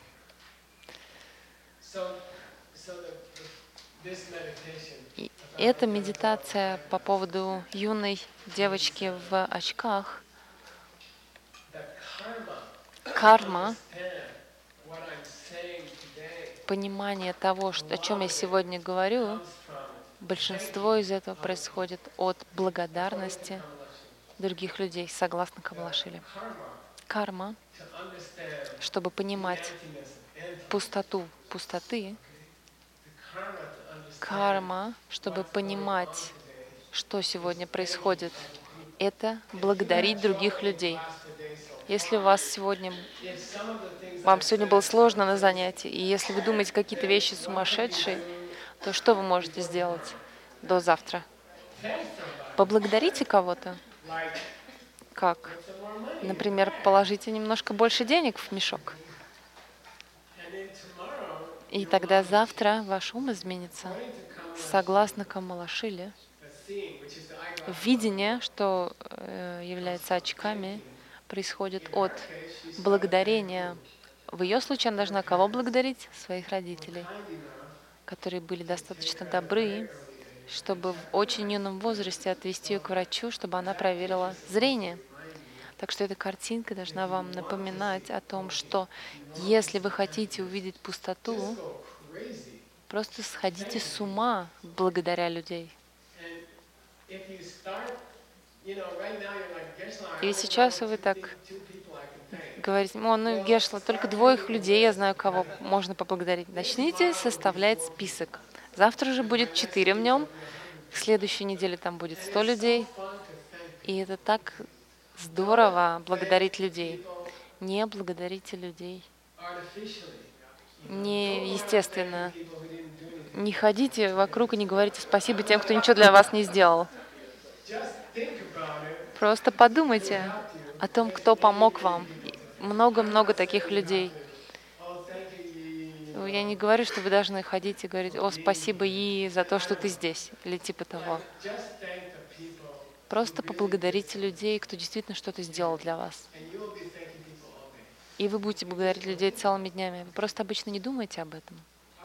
This meditation, и эта медитация по поводу юной девочки в очках, the karma, карма, understand what I'm saying today понимание того, о чем я сегодня говорю, comes from большинство из этого происходит от благодарности других людей, согласно Камалашиле. karma Карма, to understand чтобы понимать emptiness of empty, пустоту пустоты, the karma to understand карма, чтобы понимать, что сегодня происходит, это благодарить других людей. Если у вас сегодня, if some of the things вам сегодня было сложно на занятии, и если вы думаете какие-то вещи сумасшедшие, то что вы можете сделать до завтра? Поблагодарите кого-то. like Как? some more money, Например, положите немножко больше денег в мешок. and then tomorrow И тогда завтра ваш ум изменится. going to come Согласно Камалашиле, the seeing, which is the eyeglass. видение, что является очками, происходит от благодарения. В ее случае она должна кого благодарить? Своих родителей, которые были достаточно добры, чтобы в очень юном возрасте отвести ее к врачу, чтобы она проверила зрение. Так что эта картинка должна вам напоминать о том, что если вы хотите увидеть пустоту, Go crazy. просто сходите с ума благодаря людей. And if you start, right now you're like, guess what? И сейчас вы так two people I can thank. говорить, о, ну, Гешла, только 2 людей, я знаю, кого можно поблагодарить. Начните составлять список. Завтра же будет 4 в нем, в следующей неделе там будет 100 людей. И это так здорово благодарить людей. Не благодарите людей. Не естественно. Не ходите вокруг и не говорите спасибо тем, кто ничего для вас не сделал. Просто подумайте о том, кто помог вам. Много-много таких людей. Я не говорю, что вы должны ходить и говорить, о, спасибо, И, за то, что ты здесь, или типа того. Просто поблагодарите людей, кто действительно что-то сделал для вас. И вы будете благодарить людей целыми днями. Вы просто обычно не думаете об этом.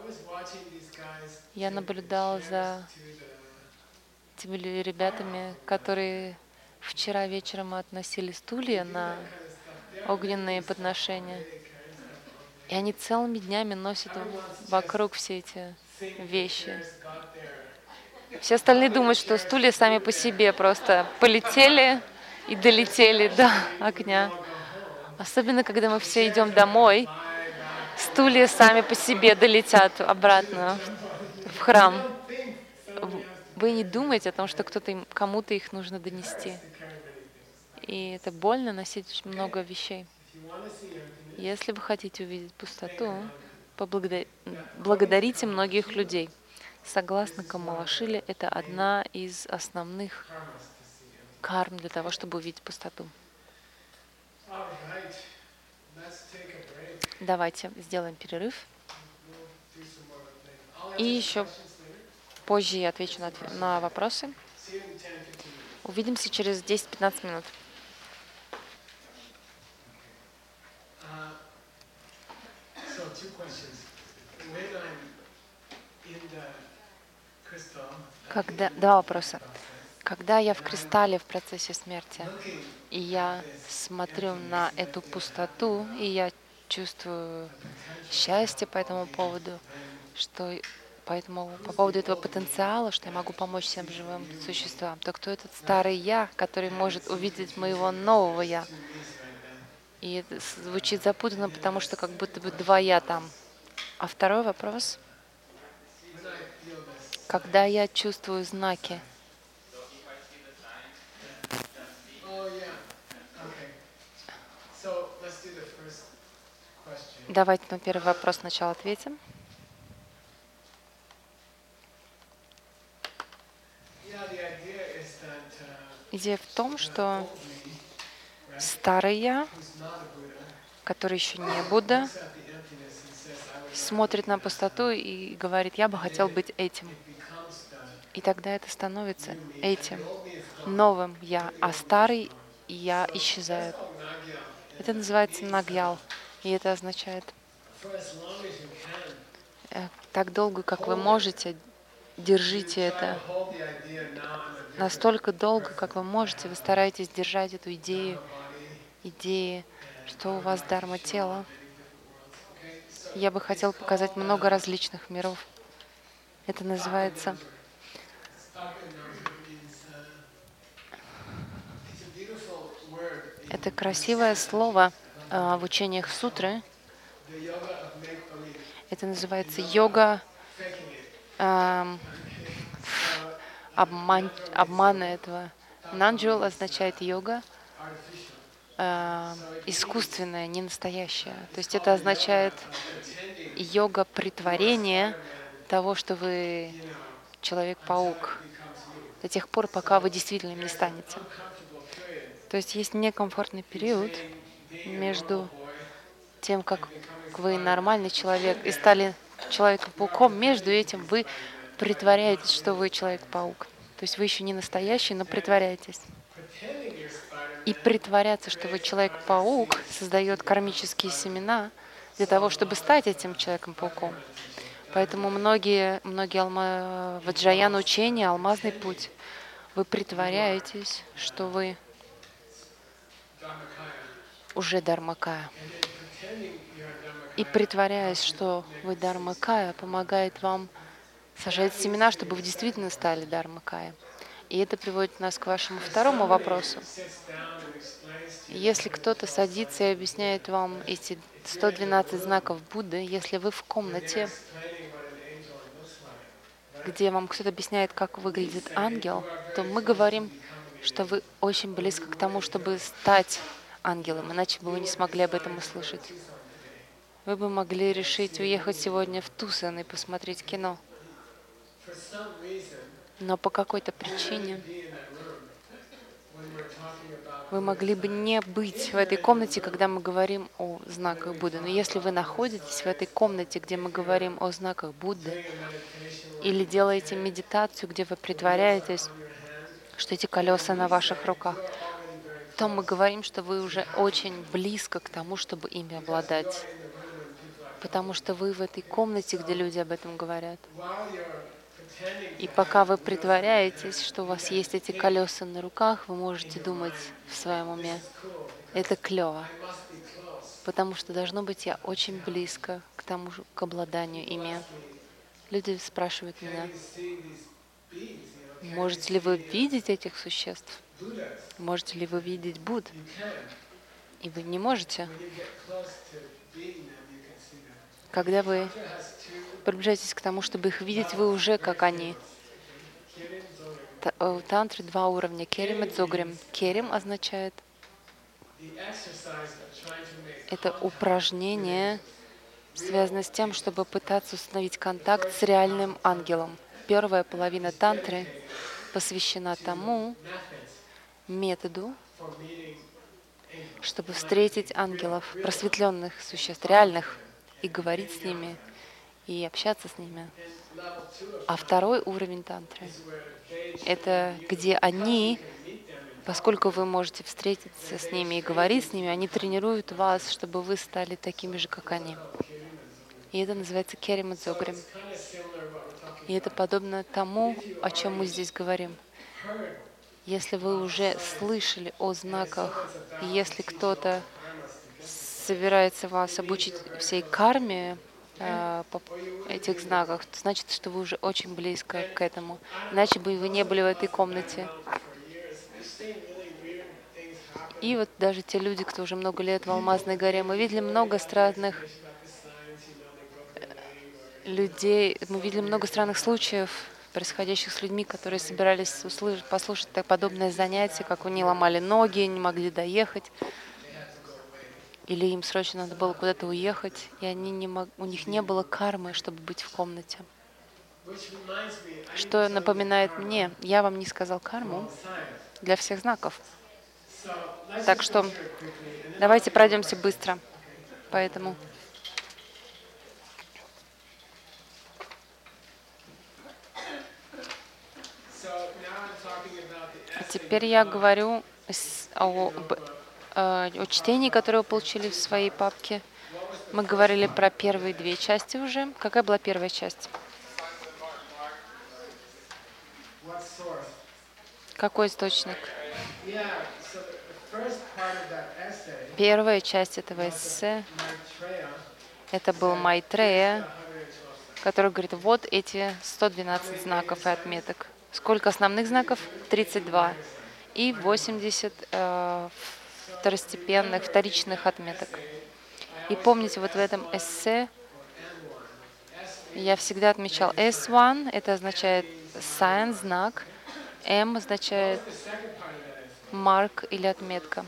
Я наблюдал за теми ребятами, которые вчера вечером относили стулья на огненные подношения. И они целыми днями носят вокруг все эти вещи. Все остальные думают, что стулья сами по себе просто полетели и долетели до огня. Особенно, когда мы все идем домой, стулья сами по себе долетят обратно в храм. Вы не думаете о том, что кому-то их нужно донести. И это больно носить очень много вещей. Если вы хотите увидеть пустоту, благодарите многих людей. Согласно Камалашиле, это одна из основных карм для того, чтобы увидеть пустоту. Давайте сделаем перерыв. И еще позже я отвечу на вопросы. Увидимся через 10-15 минут. Два вопроса. Когда я в кристалле в процессе смерти, и я смотрю на эту пустоту, и я чувствую счастье по этому поводу, по поводу этого потенциала, что я могу помочь всем живым существам, то кто этот старый я, который может увидеть моего нового я? И это звучит запутанно, потому что как будто бы 2 я там. А второй вопрос. Когда я чувствую знаки, давайте на первый вопрос сначала ответим. Идея в том, что старый я, который еще не Будда, смотрит на пустоту и говорит, я бы хотел быть этим. И тогда это становится этим новым я, а старый я исчезает. Это называется нагьял. И это означает, так долго, как вы можете, держите это. Настолько долго, как вы можете, вы стараетесь держать эту идеи, что у вас дарма тела. Я бы хотел показать много различных миров. Это называется... Это красивое слово в учениях сутры. Это называется йога обмана этого. Нанджул означает йога, искусственная, не настоящая. То есть это означает йога притворения того, что вы Человек-паук, до тех пор, пока вы действительно им не станете. То есть есть некомфортный период между тем, как вы нормальный человек и стали Человеком-пауком, между этим вы притворяетесь, что вы Человек-паук. То есть вы еще не настоящий, но притворяетесь. И притворяться, что вы Человек-паук, создает кармические семена для того, чтобы стать этим Человеком-пауком. Поэтому многие ваджраяна учения, алмазный путь, вы притворяетесь, что вы уже Дharmakaya. И притворяясь, что вы Дharmakaya, помогает вам сажать семена, чтобы вы действительно стали Дharmakaya. И это приводит нас к вашему второму вопросу. Если кто-то садится и объясняет вам эти 112 знаков Будды, если вы в комнате, где вам кто-то объясняет, как выглядит ангел, то мы говорим, что вы очень близко к тому, чтобы стать ангелом, иначе бы вы не смогли об этом услышать. Вы бы могли решить уехать сегодня в Тусон и посмотреть кино. Но по какой-то причине вы могли бы не быть в этой комнате, когда мы говорим о знаках Будды. Но если вы находитесь в этой комнате, где мы говорим о знаках Будды, или делаете медитацию, где вы притворяетесь, что эти колеса на ваших руках, то мы говорим, что вы уже очень близко к тому, чтобы ими обладать. Потому что вы в этой комнате, где люди об этом говорят. И пока вы притворяетесь, что у вас есть эти колеса на руках, вы можете думать в своем уме: это клево, потому что должно быть я очень близко к тому же, к обладанию ими. Люди спрашивают меня: можете ли вы видеть этих существ? Можете ли вы видеть Будд? И вы не можете. Когда вы приближаетесь к тому, чтобы их видеть, вы уже как они. У тантры два уровня: керим и дзогрим. Керим означает это упражнение, связано с тем, чтобы пытаться установить контакт с реальным ангелом. Первая половина тантры посвящена тому методу, чтобы встретить ангелов, просветленных существ, реальных, и говорить с ними, и общаться с ними. А второй уровень тантры — это где они, поскольку вы можете встретиться с ними и говорить с ними, они тренируют вас, чтобы вы стали такими же, как они. И это называется керим и дзогрим. И это подобно тому, о чем мы здесь говорим. Если вы уже слышали о знаках, и если кто-то собирается вас обучить всей карме этих знаках, то значит, что вы уже очень близко к этому. Иначе бы вы не были в этой комнате. И вот даже те люди, кто уже много лет в Алмазной горе, мы видели много странных людей, мы видели много странных случаев, происходящих с людьми, которые собирались послушать подобное занятие, как они ломали ноги, не могли доехать, или им срочно надо было куда-то уехать, и у них не было кармы, чтобы быть в комнате. Что напоминает мне, я вам не сказал карму для всех знаков. Так что давайте пройдемся быстро. Поэтому теперь я говорю о чтении, которое вы получили в своей папке. Мы говорили про первые две части уже. Какая была первая часть? Какой источник? Первая часть этого эссе — это был Майтрея, который говорит: вот эти 112 знаков и отметок. Сколько основных знаков? 32. И 80 второстепенных, вторичных отметок. И помните, вот в этом эссе я всегда отмечал S1, это означает sign, знак, M означает марк или отметка.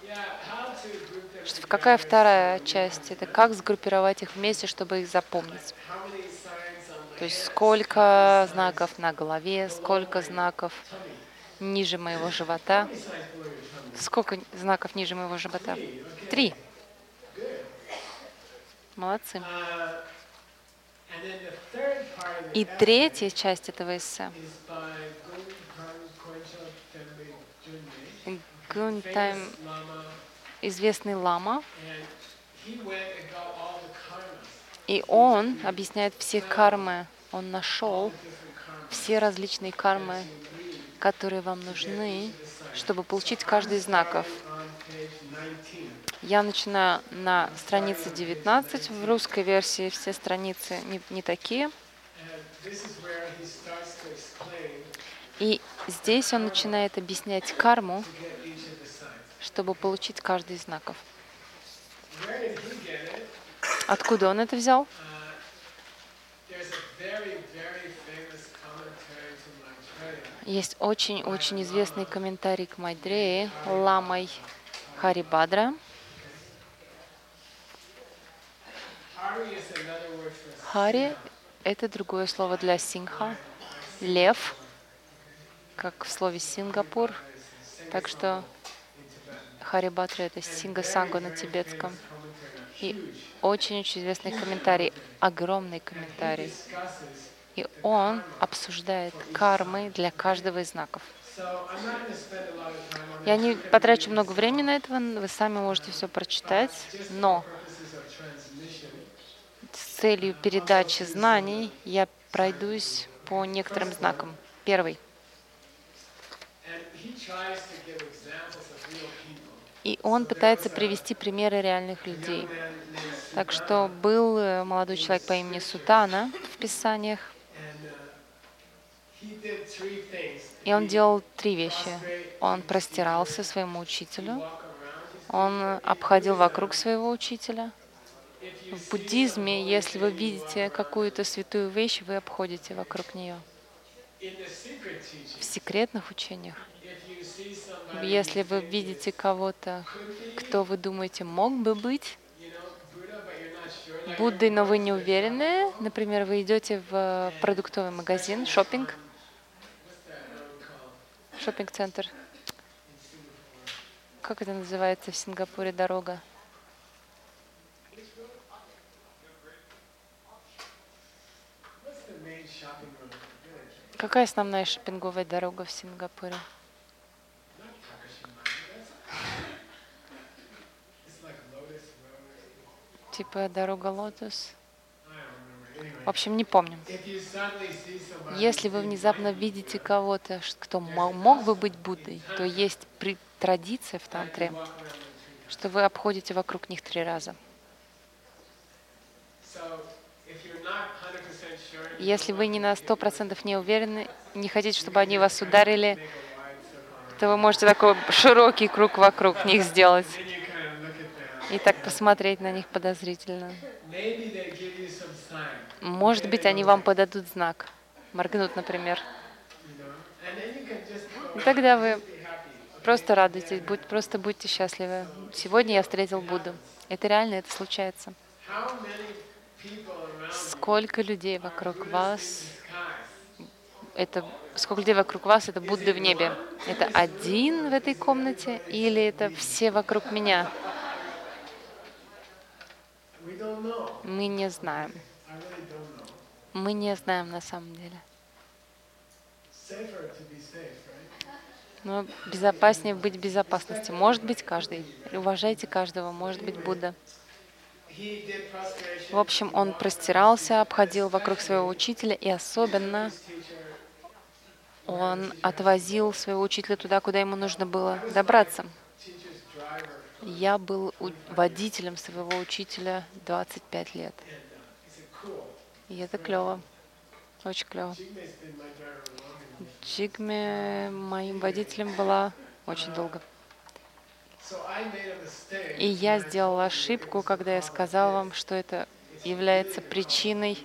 Какая вторая часть? Это как сгруппировать их вместе, чтобы их запомнить. То есть сколько знаков на голове, сколько знаков ниже моего живота. Сколько знаков ниже моего живота? 3. Молодцы. И третья часть этого эссе Гунтайм, известный лама, и он объясняет все кармы. Он нашел все различные кармы, которые вам нужны, чтобы получить каждый из знаков. Я начинаю на странице 19. В русской версии все страницы не такие. И здесь он начинает объяснять карму, to get each of the signs. чтобы получить каждый из знаков. Where did he get it? Откуда он это взял? There's a very, very famous commentary to Maitreya. Есть очень-очень известный комментарий к Майтрее ламой Харибадра. Hari is another word for Хари Singha. — это другое слово для сингха, лев, как в слове Сингапур. Так что Харибадра — это Синга-санга на тибетском. И очень-очень известный комментарий, огромный комментарий. Discusses. И он обсуждает кармы для каждого из знаков. So I'm not going to spend a lot of time on Я that. не потрачу много времени на это, вы сами можете все прочитать, Just for но purposes of transmission, с целью передачи знаний я пройдусь по некоторым знакам. Первый. and he tries to give examples of real people. И он пытается привести примеры реальных людей. Man named Так что был молодой человек по имени Сутана в Писаниях, and he did three things. и он делал три вещи. Он простирался своему учителю, Walk around. он обходил вокруг своего учителя. If you В буддизме, если вы видите какую-то святую вещь, вы обходите вокруг нее. in the secret В teaching, секретных учениях, if you see somebody если вы видите кого-то, кто вы думаете мог бы быть you know Buddha, but you're not sure, like Буддой, но вы не уверены, например, вы идете в продуктовый магазин, шопинг, шопинг-центр. Как это называется в Сингапуре дорога? what's the main shopping room in the village? Какая основная шопинговая дорога в Сингапуре? Not Takashimaya. It's like Lotus Road. Типа дорога Лотос? I don't remember. Anyway, В общем, не помню. if you suddenly see somebody, Если вы внезапно видите кого-то, кто мог бы быть Буддой, то есть традиция в тантре, walk around them 3 times. что вы обходите вокруг них 3 раза. So if you're not 100% sure, Если вы не на 100% не уверены, не хотите, чтобы они вас ударили, make a wide circle. то вы можете такой широкий круг вокруг них сделать Then you kind of look at them. и так посмотреть на них подозрительно. Maybe they give you some sign, Может быть, они вам подадут знак, моргнут, например. you know, and then you can just go И тогда вы be happy. просто радуйтесь, просто будьте счастливы. Сегодня я встретил Будду. Это реально, это случается. How many people around you Сколько людей вокруг вас, skies? сколько людей вокруг вас, это Будды в небе. Это один в этой комнате или это все вокруг меня? We don't know. Мы не знаем. I really don't know. Мы не знаем на самом деле. Safer to be safe, right? Но безопаснее быть в безопасности. Может быть, каждый. Уважайте каждого, может быть, Будда. He did prostration. В общем, он простирался, обходил вокруг своего учителя, и особенно Teacher, он отвозил своего учителя туда, куда ему нужно было добраться. teacher's driver, Я был водителем своего учителя 25 лет. and he said, "Cool." И это клево. Очень клево. Jigme's been my driver longer than me. Джигме моим водителем была очень долго. So I made a mistake. И я сделала ошибку, когда я сказала вам, что это является причиной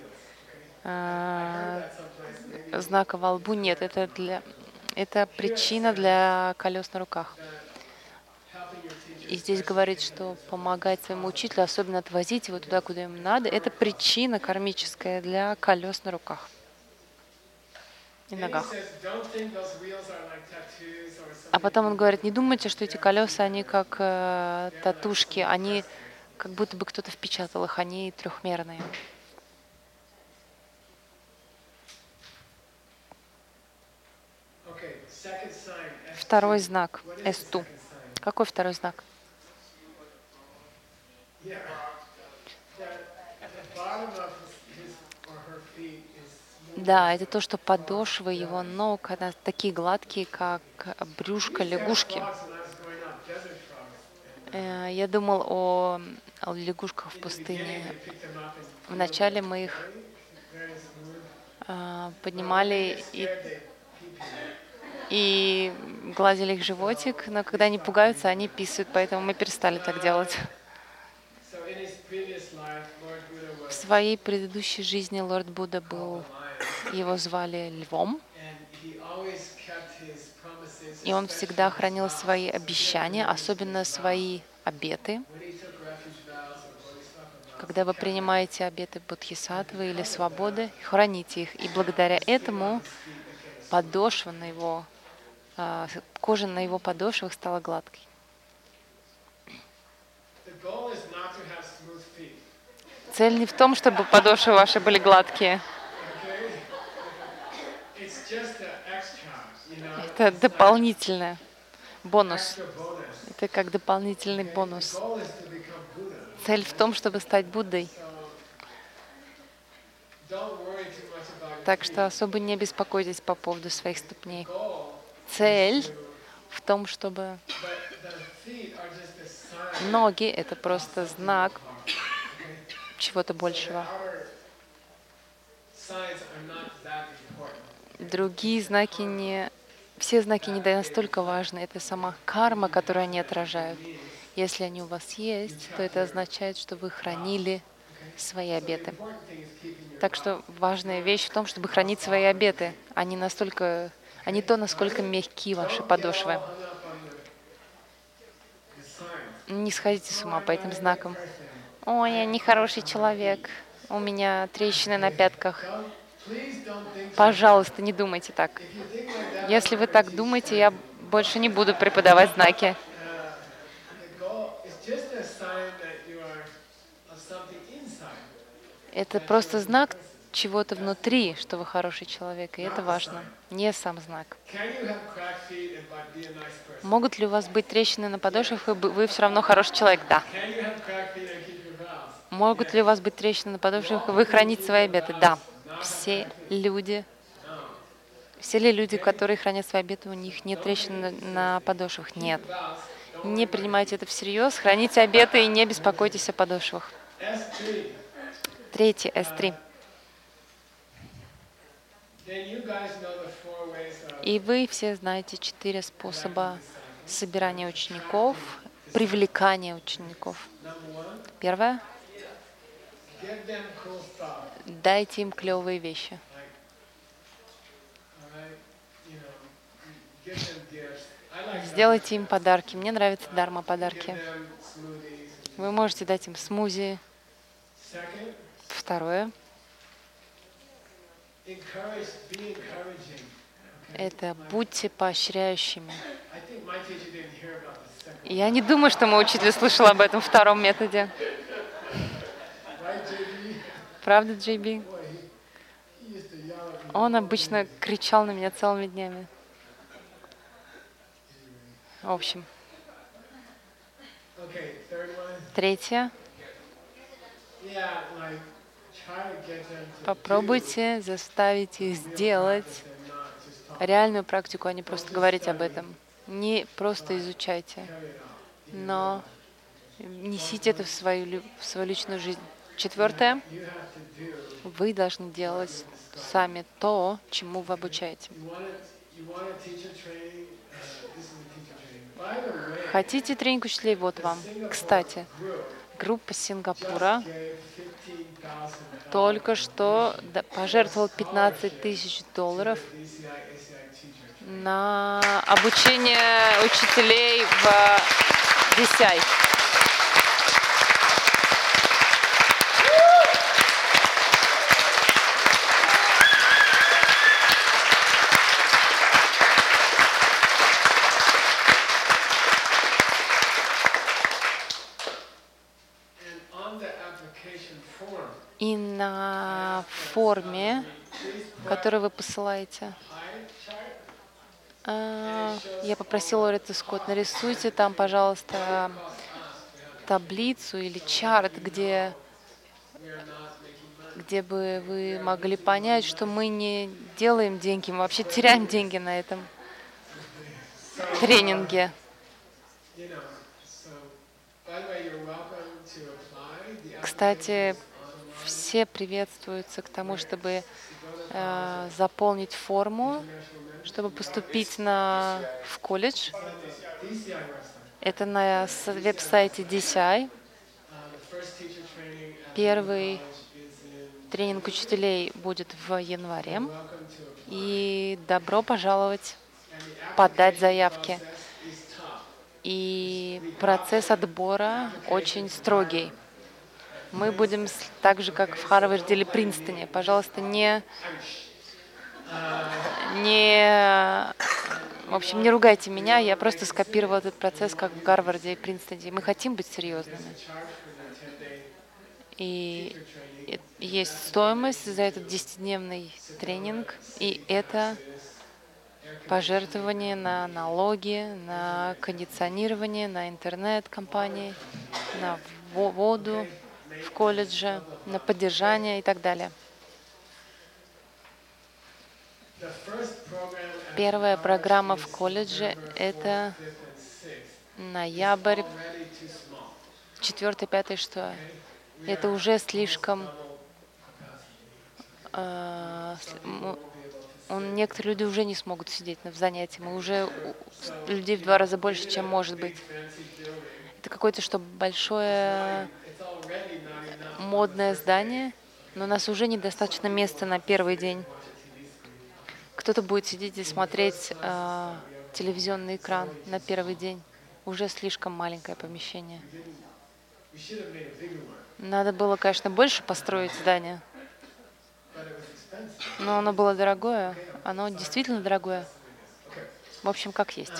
знака во лбу. Нет, это причина для колес на руках. Helping your teacher. И здесь говорит, что помогать своему учителю, особенно отвозить его туда, куда ему надо, это причина кармическая для колес на руках и Then he ногах. says, "Don't think those wheels are like tattoos or something." А потом он говорит, не думайте, что эти колеса, они как татушки, они как будто бы кто-то впечатал их, они трехмерные. Okay, second sign. S2. Второй знак, What is the Эсту. second sign? Какой второй знак? Yeah. At the bottom of his or her feet is Да, это то, что подошвы его ног, она такие гладкие, как брюшко лягушки. frogs when I was growing up, desert frogs. Я думал о лягушках в пустыне. I picked them up and Вначале мы их very smooth. поднимали, и Scared they pee pee. и гладили их животик, но когда они пугаются, они писают, поэтому мы перестали так делать. So in his previous life, Lord Buddha В was своей предыдущей жизни лорд Будда called был, the lion, его звали Львом, and he always kept his promises, и он всегда especially his хранил свои vows. So he had обещания, to make особенно his vows. свои обеты. When he took refuge vows or bodhisattva vows, Когда he вы kept them. принимаете обеты And бодхисаттвы или because of свободы, that, храните их. И благодаря the skin on этому his feet became smooth. подошва на его, кожа на его подошвах стала гладкой. The goal is not to have smooth feet. Цель не в том, чтобы подошвы ваши были гладкие. Okay? It's just an extra, you know. Это дополнительное. Бонус. Extra bonus. Это как дополнительный Okay? The бонус. goal is to become Buddha. Цель в том, чтобы стать Буддой. So don't worry too much about your Так feet. что особо не беспокойтесь по поводу своих ступней. Goal Цель is to, в том, чтобы but the feet are just a sign. ноги — это просто знак чего-то So the большего. outer signs are not that important. Другие знаки не... Все знаки не настолько важны. Это сама карма, которую они отражают. Если они у вас есть, то это означает, что вы хранили свои обеты. Important thing is keeping your Так что важная вещь в том, чтобы хранить свои обеты, а не то, насколько мягки ваши don't get all подошвы. hung up on the signs. Не сходите с ума по этим знакам. Person. Ой, я нехороший человек. У меня трещины на пятках. Please don't think. Пожалуйста, не думайте так. If you think like that, Если вы так думаете, я больше не буду преподавать знаки. the goal is just a sign that you are of something inside. Это просто знак чего-то внутри, что вы хороший человек, и это важно. Не сам знак. Can you have cracked feet and be a nice person? Могут ли у вас быть трещины на подошвах, и вы все равно хороший человек? Да. Can you have cracked feet and keep your vows? Могут ли у вас быть трещины на подошвах, и вы храните свои обеты? Да. Все ли люди, которые хранят свои обеты, у них нет трещин на подошвах? Нет. Vows. Не принимайте это всерьез, храните обеты и не беспокойтесь о подошвах. S3. Третье, S3. Then you guys know the 4 ways of И вы все знаете 4 способа собирания учеников, привлекания учеников. number 1, Первое. give them cool stuff. Дайте им клевые вещи. All right? You know, give them gifts. I like that. Сделайте им подарки. Мне нравится дарма Give подарки. them smoothies. Вы можете дать им смузи. Second, Второе. be encouraging. Это будьте поощряющими. I think my teacher didn't hear about the second. Я не думаю, что мой учитель слышал об этом втором методе. Right, JB? Правда, Джей Би? Boy, he used to yell at me. Он обычно кричал на меня целыми днями. В общем, Okay, third one. третье. Yeah, like try to get them to Попробуйте заставить их сделать and not just talk. реальную практику, а не просто говорить об этом. Не просто изучайте, Carry it out. но несите это в свою личную жизнь. Четвертое. You have to do. Вы должны делать сами то, чему вы обучаете. You want a teacher training? This is a teacher training. By the way, Хотите тренинг учителей? Вот вам. Кстати, group группа Сингапура gave $15,000 только что пожертвовал $15 000 DCI, ACI teachers. на обучение учителей в DCI. And on the application form, И на форме, которую вы посылаете, pie chart, я попросила Лорету Скотт, нарисуйте там, пожалуйста, таблицу или чарт, где бы вы могли понять, что мы не делаем деньги, мы вообще теряем деньги на этом тренинге. you know, so by the way, you're welcome to apply. The Кстати, все приветствуются к тому, чтобы заполнить форму. International чтобы поступить в колледж. It's on the DCI website. Это на веб-сайте DCI. The first teacher training at the Первый college is in тренинг учителей будет в январе. welcome to apply. И добро пожаловать And the подать application заявки. process is tough. И процесс отбора очень строгий. Мы будем так же, как в Харварде или Принстоне. Пожалуйста, в общем, не ругайте меня, я просто скопировала этот процесс, как в Гарварде и Принстоне. Мы хотим быть серьезными. Charge for the 10-day И teacher training. есть стоимость за этот 10-дневный тренинг, и это пожертвование на налоги, на кондиционирование, на интернет-компании, на воду в колледже, на поддержание и так далее. The first program at Первая the программа college в is колледже — November это 4th, 5th, and 6th. ноябрь, Already too small. 4, 5, 6. We Это are уже слишком... double capacity. Некоторые люди уже не смогут сидеть в занятии. Мы уже людей в 2 раза больше, чем может быть. Fancy building. Это какое-то большое It's already not enough модное здание, но у нас уже недостаточно места на первый день. Кто-то будет сидеть и смотреть телевизионный экран на первый день. Уже слишком маленькое помещение. We should have made a bigger one, Надо было, конечно, больше построить здание, but it was expensive. но оно было дорогое. Оно действительно дорогое. Okay. В общем, как есть.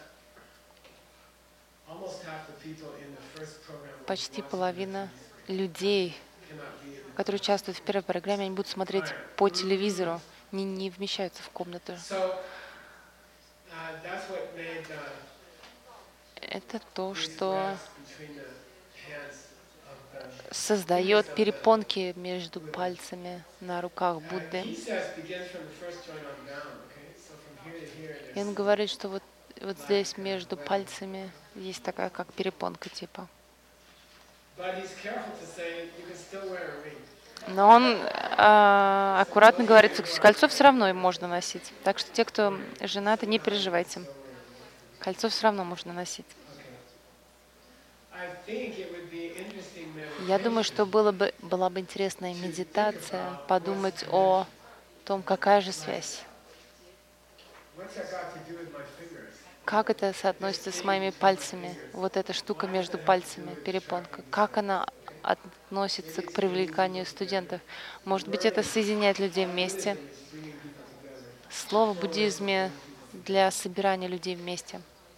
Almost half the people in the first program Почти половина людей, cannot be in the которые участвуют в первой программе, они будут смотреть по телевизору, не вмещаются в комнату. So that's what made Это то, these что rest between the hands of the. создает перепонки между пальцами на руках Будды. He says begins from the first joint on down. Okay, so from here to here. И он говорит, что вот здесь между пальцами есть такая как перепонка типа. But he's careful to say you can still wear a ring. Но он аккуратно говорит, что кольцо все равно им можно носить. Так что те, кто женаты, не переживайте. Кольцо все равно можно носить. I think it would be interesting Я думаю, meditation. что была бы интересная медитация, подумать о том, какая же связь. What's that got to do with my fingers? Как это соотносится с моими пальцами? Вот эта штука между пальцами, перепонка. Как она относится к привлеканию студентов? Может быть, это соединяет людей вместе? Слово в буддизме для собирания людей вместе.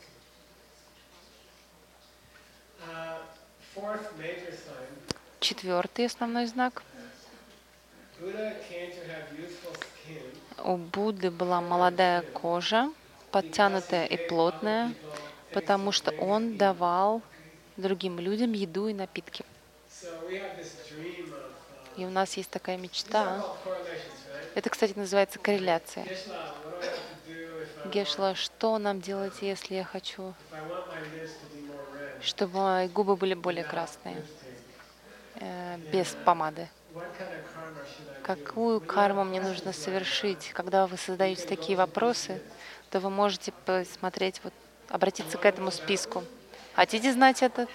Fourth major sign. 4-й основной знак. Buddha came to have youthful skin. У Будды была молодая кожа, подтянутая и плотная, потому что он давал другим людям еду и напитки. So we have this dream of. И у нас есть такая These are мечта. called correlations, right? Это, кстати, называется корреляция. Geshla, what do I have to do if Гешла, что нам делать, если я хочу, if I want my lips to be more red? чтобы мои губы были более красные, Lipstick. без помады? What kind of karma should I do? Какую карму мне нужно совершить? Когда вы создаете такие вопросы, то вы можете посмотреть, обратиться к этому списку. Хотите знать этот?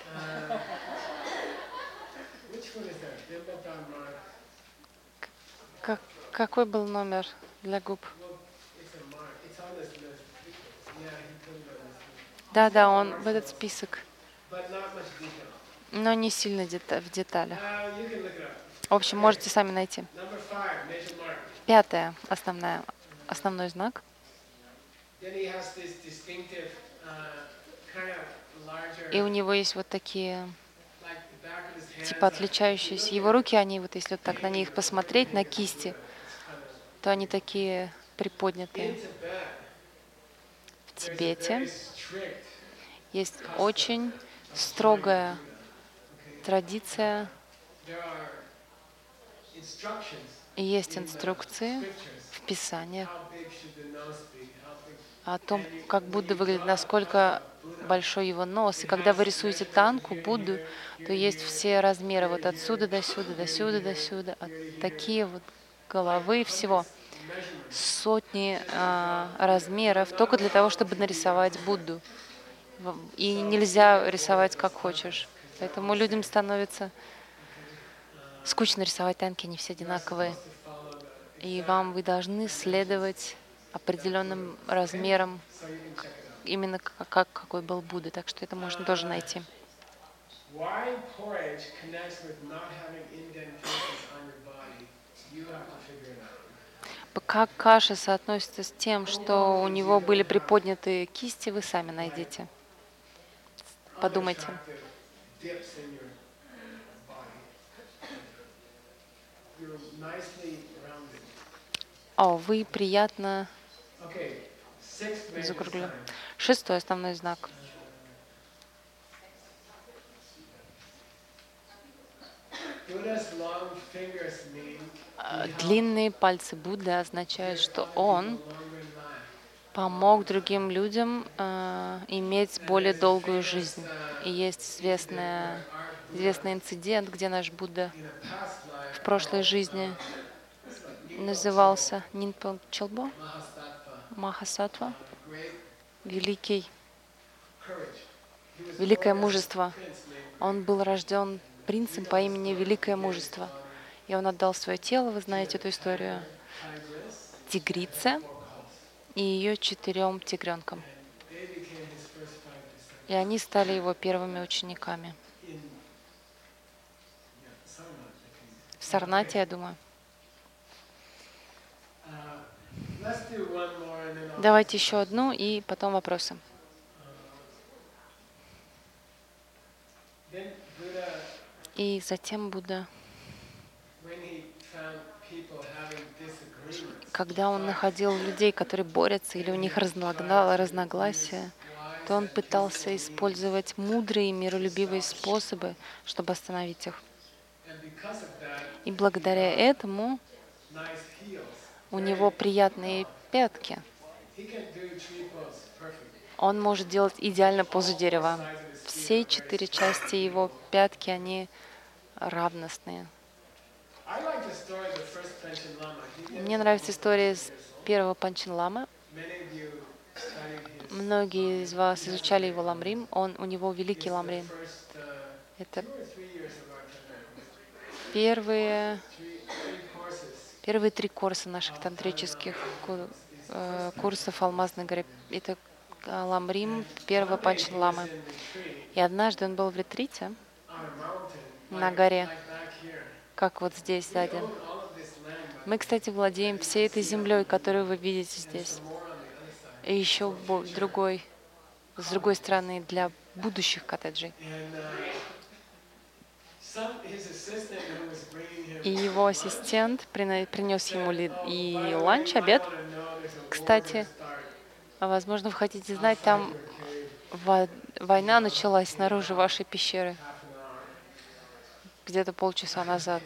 Which one is that? Bimbadam mark? Какой был номер для губ? Well, it's a mark. It's on this list. Yeah, he put it on this list. Да, он в этот список, But not much detail. но не сильно в деталях. You can look it up. В общем, можете сами найти. Number 5, major mark. 5-е, основной знак. Then he has this distinctive, kind of larger, И у него есть вот такие, like the back of his hand. типа отличающиеся. Его руки, они если так на них посмотреть, на кисти, то они такие приподнятые. In Tibet, В there's a Тибете very strict, есть очень строгая традиция, there are instructions, и есть инструкции scriptures, в Писаниях how big should the nose be, how big. о том, как Будда выглядит, насколько большой его нос. И когда вы рисуете танку, Будду, то есть все размеры вот отсюда до сюда, до сюда, до сюда, от такие вот головы и всего. сотни размеров только для того, чтобы нарисовать Будду. И нельзя рисовать как хочешь. Поэтому людям становится скучно рисовать танки, они все одинаковые. И вы должны следовать определенным размерам, именно какой был Будда. Так что это можно тоже найти. Why porridge connects with not having indentations on your body? You have to figure it out. Как каша соотносится с тем, что у него были приподнятые кисти, вы сами найдете. Подумайте. Dips in your body. You're nicely rounded. О, вы приятно Okay, sixth major закруглены. sign. Шестой основной знак. Buddha's long fingers mean Длинные пальцы Будды означают, что он longer life. помог другим людям иметь более долгую жизнь. И есть известный инцидент, где наш Будда In a past life, в прошлой жизни назывался Нинпо Челбо, Mahasattva, Махасаттва, great великий, courage. He was великое born as a мужество. prince named Он был рожден принцем по имени Великое Мужество. И он отдал свое тело, вы знаете эту историю, Tigris, тигрице и ее 4 тигренкам. they became his first 5 disciples. И они стали его первыми учениками. In Sarnath, I think. В Сарнате, я думаю. Let's do one more and then I'll Давайте еще одну и потом вопросы. Then Buddha, И затем Будда, when he found people having disagreements, когда он находил людей, которые борются или у них разногласия, то он пытался использовать мудрые и миролюбивые способы, чтобы остановить их. and because of that, И благодаря этому nice heels. у него приятные пятки. He can do tree pose perfectly. Он может делать идеально позу дерева. Все 4 части его пятки, они равностные. I like the story of the first Panchen Lama. Мне нравится история с первого Панчин Ламы. Many of you studied his Многие из вас изучали его ламрим. У него великий ламрим. first Это 2 or 3 years of our Tantra. первые Three courses. 3 курса наших тантрических курсов Алмазной горы. Это ламрим первого Панчин Ламы. In retreat И однажды он был в ретрите on a mountain, на горе, like back here. как вот здесь сзади. All of this land, Мы, кстати, владеем всей этой землей, которую вы видите здесь. more on the other side. И еще с другой стороны, для будущих коттеджей. And his assistant who was bringing him. И его ассистент принес ему и ланч, обед. Want to know there's a Кстати, возможно, вы хотите знать, там война началась снаружи вашей пещеры half an hour. где-то полчаса назад.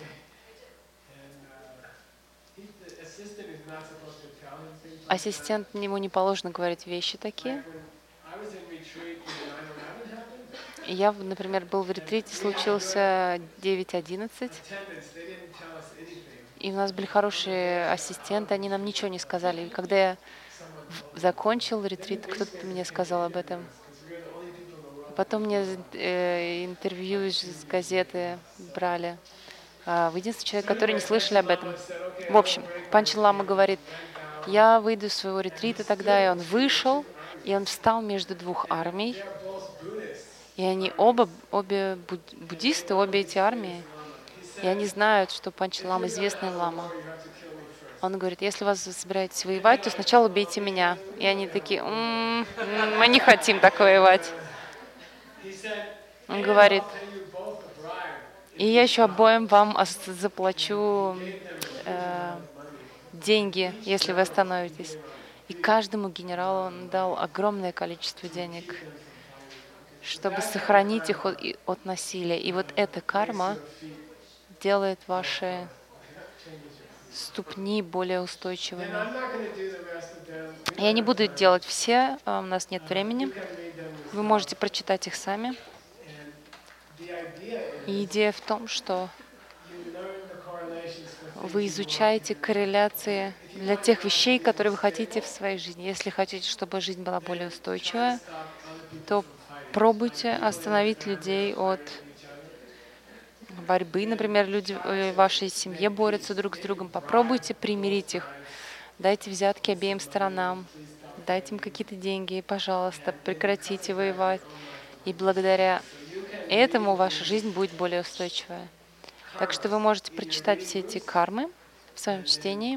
And the assistant is not supposed to tell him things. Ассистент, ему не положено говорить вещи такие. When I was in retreat when 9/11 happened, Я, например, был в ретрите, случился 9:11, attendants, they didn't tell us anything. и у нас были хорошие ассистенты, они нам ничего не сказали. И когда я закончил ретрит, кто-то мне сказал об этом. Because we're the only people in the world. Потом мне интервью из газеты брали. Вы единственный человек, который не слышали об этом. В общем, Панчин Лама говорит, я выйду из своего ретрита тогда, и он вышел, и он встал между 2 армий, They're both Buddhists. и они обе буддисты, обе эти армии, и они знают, что Панчин Лама известный лама. You have to kill me first. Он говорит, если вы собираетесь воевать, то сначала убейте меня. И они такие, мы не хотим так воевать. He said, Он говорит, pay you both a bribe. и я еще обоим вам заплачу деньги, если вы остановитесь. И каждому генералу он дал огромное количество денег, чтобы сохранить их от насилия. И вот эта карма делает ваши ступни более And устойчивыми. I'm not going to do the rest of them. Я не буду делать все, у нас нет времени. You can read them. Вы можете прочитать их сами. And the idea is И идея в том, что you learn the correlations with вы изучаете корреляции для тех вещей, которые вы хотите в своей жизни. Если хотите, чтобы жизнь была более устойчивая, то пробуйте остановить людей от борьбы. Например, люди в вашей семье борются друг с другом. Попробуйте примирить их. Дайте взятки обеим сторонам. Дайте им какие-то деньги. Пожалуйста, прекратите воевать. И благодаря этому ваша жизнь будет более устойчивая. Так что вы можете прочитать все эти кармы в своем чтении.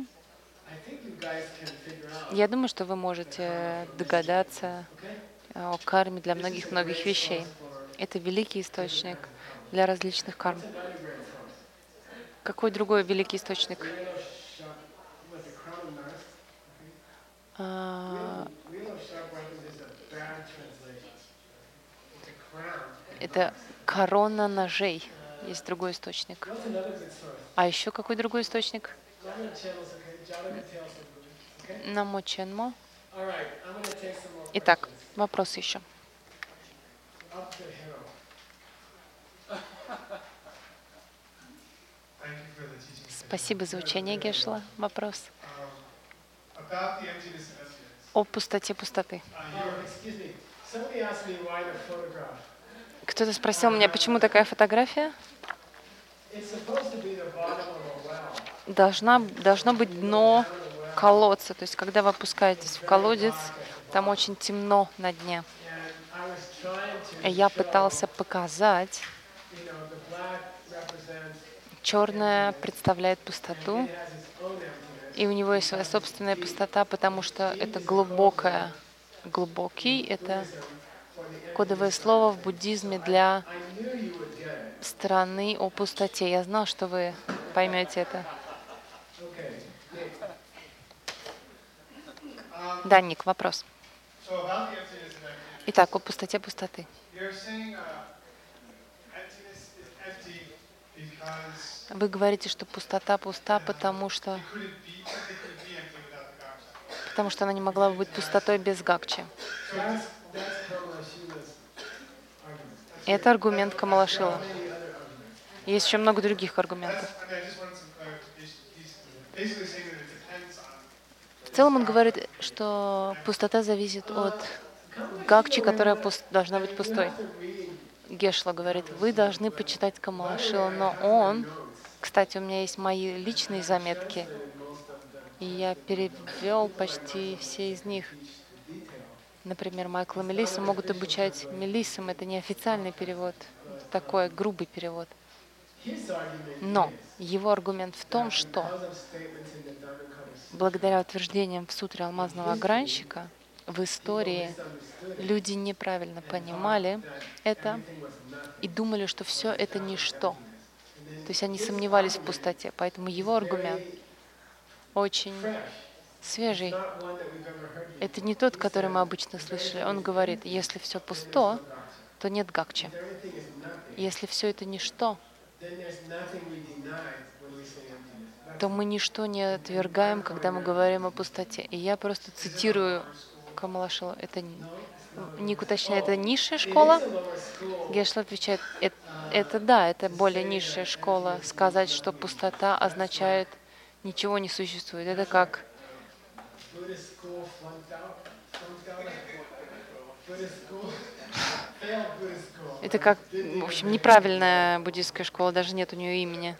Я думаю, что вы можете догадаться о карме для многих-многих вещей. Это великий источник для различных карм. Какой другой великий источник? Это корона ножей. Есть другой источник. А еще какой другой источник? Намо Ченмо. Итак, вопрос еще. Спасибо за учение, Гешла. Вопрос. О пустоте пустоты. Кто-то спросил меня, почему такая фотография? Должно быть дно колодца. То есть, когда вы опускаетесь в колодец, там очень темно на дне. И я пытался показать, черное представляет пустоту, и у него есть своя собственная пустота, потому что это глубокий, это кодовое слово в буддизме для страны о пустоте. Я знал, что вы поймете это. Да, Ник, вопрос. Итак, о пустоте пустоты. Вы говорите, что пустота пуста, потому что она не могла бы быть пустотой без гакчи. Это аргумент Камалашила. Есть еще много других аргументов. В целом он говорит, что пустота зависит от гакчи, которая должна быть пустой. Гешла говорит, вы должны почитать Камалашила, но он, кстати, у меня есть мои личные заметки, и я перевел почти все из них. Например, Майкл и Мелисса могут обучать Мелиссам, это не официальный перевод, это такой грубый перевод. Но его аргумент в том, что благодаря утверждениям в сутре алмазного огранщика в истории люди неправильно понимали это и думали, что все это ничто. То есть они сомневались в пустоте. Поэтому его аргумент очень свежий. Это не тот, который мы обычно слышали. Он говорит, если все пусто, то нет гакчи. Если все это ничто, то мы ничто не отвергаем, когда мы говорим о пустоте. И я просто цитирую Камалашила. Это Ник уточняет, это низшая школа? Гешла отвечает, это да, это более низшая школа. Сказать, что пустота означает ничего не существует. Это как в общем, неправильная буддийская школа, даже нет у нее имени.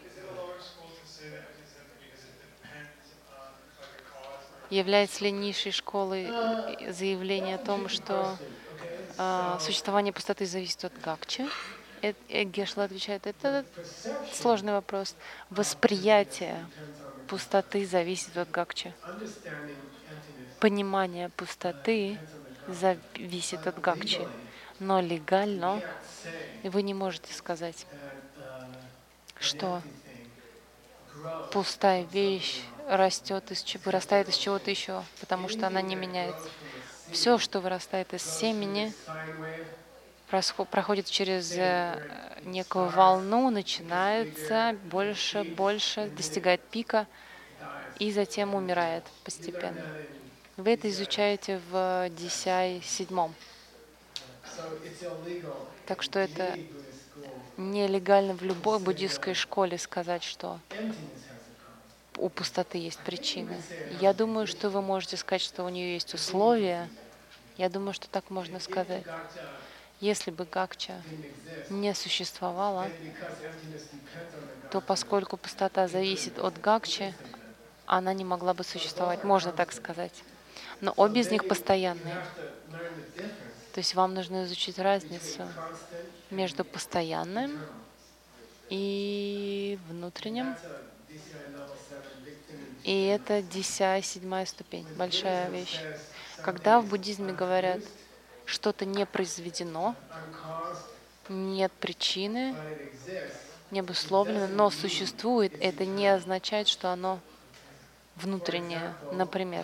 Является ли низшей школой заявление о том, что существование пустоты зависит от гакчи? Гешла отвечает, это сложный вопрос. Восприятие пустоты зависит от гакчи. Понимание пустоты зависит от гакчи. Но легально вы не можете сказать, что пустая вещь вырастает из чего-то еще, потому что она не меняется. Все, что вырастает из семени, проходит через некую волну, начинается больше, достигает пика и затем умирает постепенно. Вы это изучаете в Дисяй 7. Так что это нелегально в любой буддийской школе сказать, что у пустоты есть причины. Я думаю, что вы можете сказать, что у нее есть условия. Я думаю, что так можно сказать. Если бы Гакча не существовала, то поскольку пустота зависит от Гакчи, она не могла бы существовать, можно так сказать. Но обе из них постоянные. То есть вам нужно изучить разницу между постоянным и внутренним. И это 10-я, 7-я ступень, большая вещь. Когда в буддизме говорят, что-то не произведено, нет причины, не обусловлено, но существует, это не означает, что оно внутреннее. Например,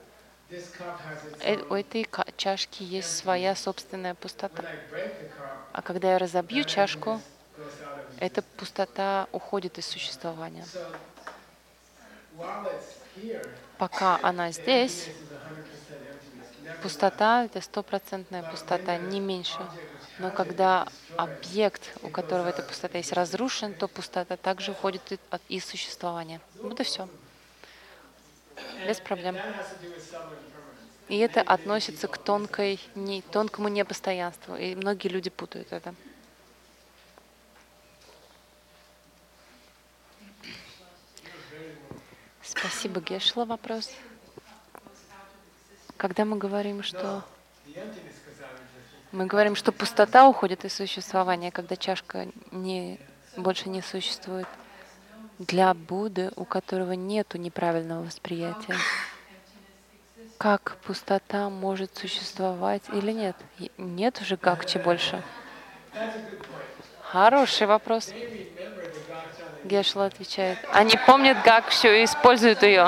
у этой чашки есть своя собственная пустота. А когда я разобью чашку, эта пустота уходит из существования. Пока она здесь, пустота — это 100% пустота, не меньше. Но когда объект, у которого эта пустота есть, разрушен, то пустота также уходит из существования. Вот и все. Без проблем. И это относится к тонкому непостоянству. И многие люди путают это. Спасибо, Гешла. Вопрос. Когда мы говорим, что пустота уходит из существования, когда чашка больше не существует, для Будды, у которого нет неправильного восприятия, как пустота может существовать или нет? Нет уже Гакчи больше. Хороший вопрос. Гешла отвечает. Они помнят Гакчу и используют ее.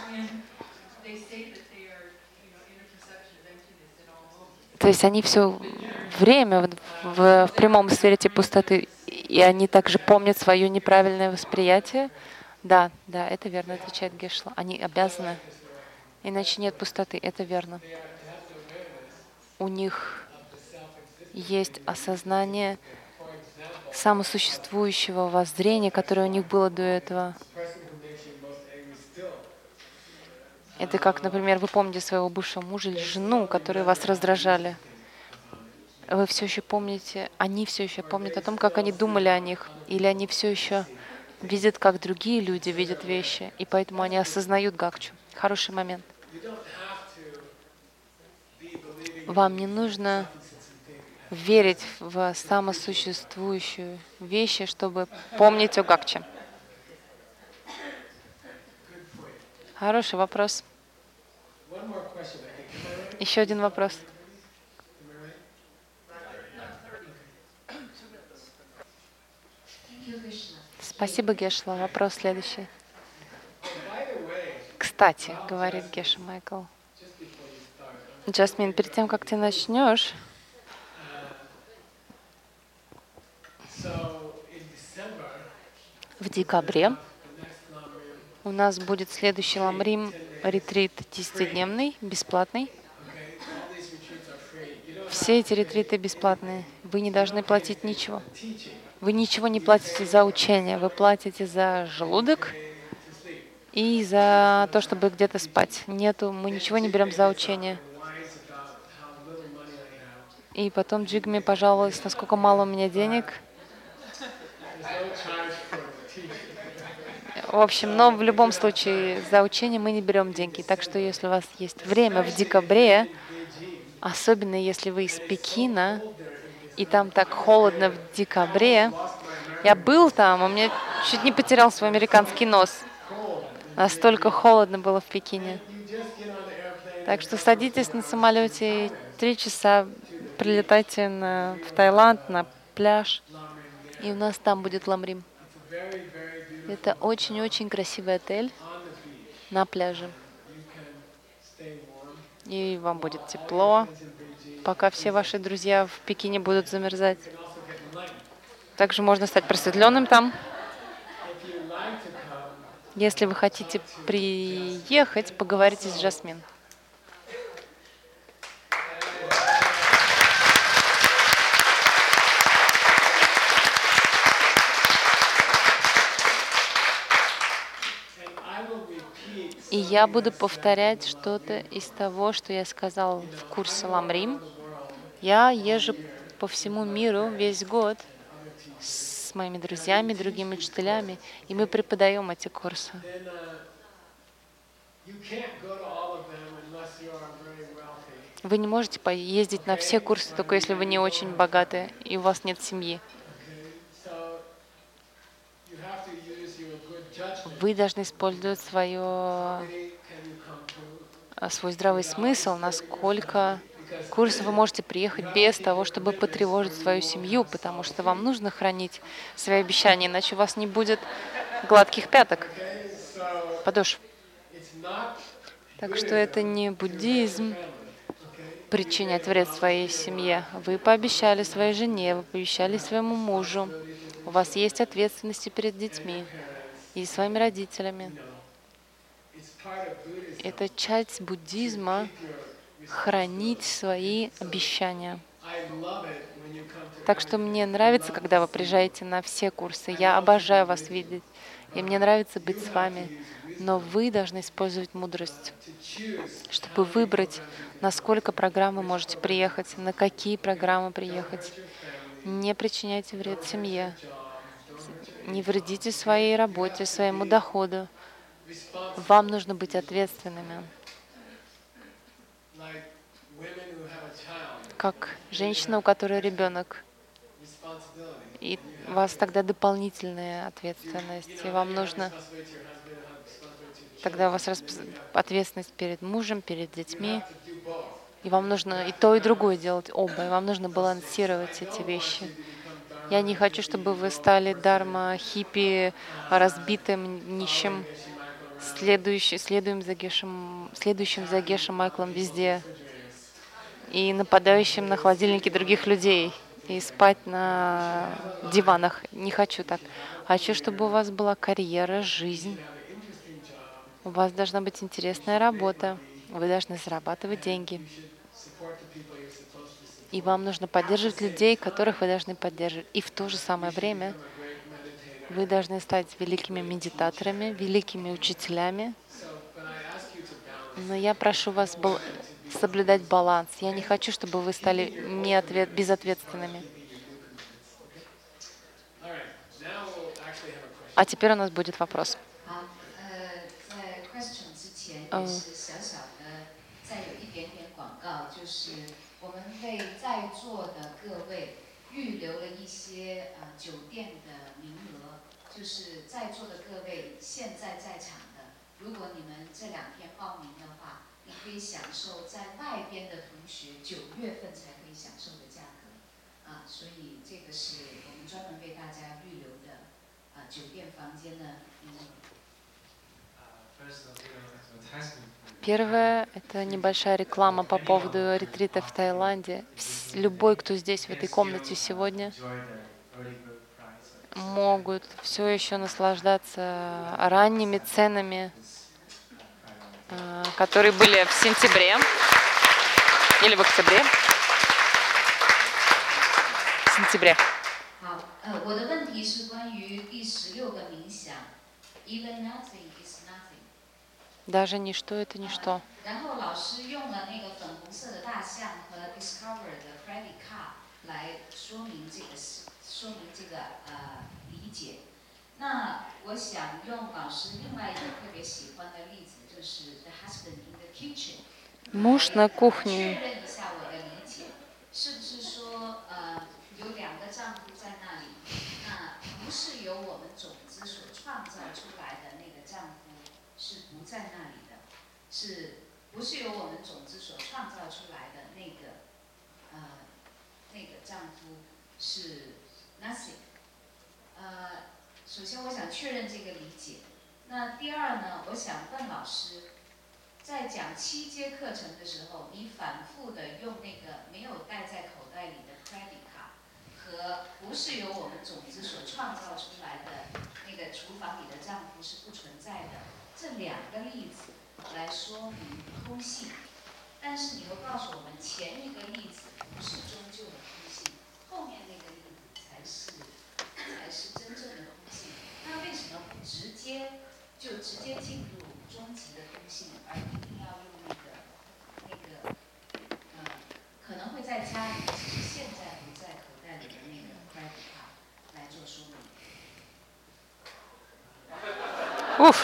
То есть они все время в прямом свете пустоты, и они также помнят свое неправильное восприятие. Да, это верно, отвечает Гешла. Они обязаны, иначе нет пустоты, это верно. У них есть осознание самосуществующего воззрения, которое у них было до этого. Это как, например, вы помните своего бывшего мужа или жену, которые вас раздражали. Вы все еще помните, они все еще помнят о том, как они думали о них, или они все еще видят, как другие люди видят вещи, и поэтому они осознают Гакчу. Хороший момент. Вам не нужно верить в самосуществующую вещи, чтобы помнить о Гакче. Хороший вопрос. Еще один вопрос. Спасибо, Гешла. Вопрос следующий. Кстати, говорит Геша Майкл. Джасмин, перед тем, как ты начнешь, в декабре у нас будет следующий ламрим ретрит 10-дневный, бесплатный. Все эти ретриты бесплатные. Вы не должны платить ничего. Вы ничего не платите за учение. Вы платите за желудок и за то, чтобы где-то спать. Мы ничего не берем за учение. И потом Джигми пожаловалась, насколько мало у меня денег. В общем, но в любом случае за учение мы не берем деньги. Так что если у вас есть время в декабре, особенно если вы из Пекина, и там так холодно в декабре. Я был там, у меня чуть не потерял свой американский нос. Настолько холодно было в Пекине. Так что садитесь на самолете и 3 часа прилетайте в Таиланд, на пляж. И у нас там будет ламрим. Это очень-очень красивый отель на пляже. И вам будет тепло, пока все ваши друзья в Пекине будут замерзать. Также можно стать просветленным там. Если вы хотите приехать, поговорите с Джасмин. И я буду повторять что-то из того, что я сказал в курсе Ламрим. Я езжу по всему миру весь год с моими друзьями, другими учителями, и мы преподаем эти курсы. Вы не можете поездить на все курсы, только если вы не очень богаты и у вас нет семьи. Вы должны использовать свой здравый смысл, насколько курсы вы можете приехать без того, чтобы потревожить свою семью, потому что вам нужно хранить свои обещания, иначе у вас не будет гладких пяток, подошв. Так что это не буддизм причинять вред своей семье. Вы пообещали своей жене, вы пообещали своему мужу. У вас есть ответственности перед детьми и своими родителями. Это часть буддизма — хранить свои обещания. Так что мне нравится, когда вы приезжаете на все курсы. Я обожаю вас видеть, и мне нравится быть с вами. Но вы должны использовать мудрость, чтобы выбрать, на сколько программ вы можете приехать, на какие программы приехать. Не причиняйте вред семье, не вредите своей работе, своему доходу. Вам нужно быть ответственными. Как женщина, у которой ребенок. И у вас тогда дополнительная ответственность. И вам нужно... Тогда у вас ответственность перед мужем, перед детьми. И вам нужно и то, и другое делать оба. И вам нужно балансировать эти вещи. Я не хочу, чтобы вы стали дарма хиппи, разбитым, нищим, следующим за Гешем Майклом везде и нападающим на холодильники других людей и спать на диванах. Не хочу так. Хочу, чтобы у вас была карьера, жизнь. У вас должна быть интересная работа. Вы должны зарабатывать деньги. И вам нужно поддерживать людей, которых вы должны поддерживать. И в то же самое время вы должны стать великими медитаторами, великими учителями. Но я прошу вас соблюдать баланс. Я не хочу, чтобы вы стали безответственными. А теперь у нас будет вопрос. Первое — это небольшая реклама по поводу ретрита в Таиланде. Любой, кто здесь, в этой комнате сегодня, могут все еще наслаждаться ранними ценами, которые были в сентябре или в октябре. В сентябре. Даже ничто — это ничто. Муж на кухне. Уф.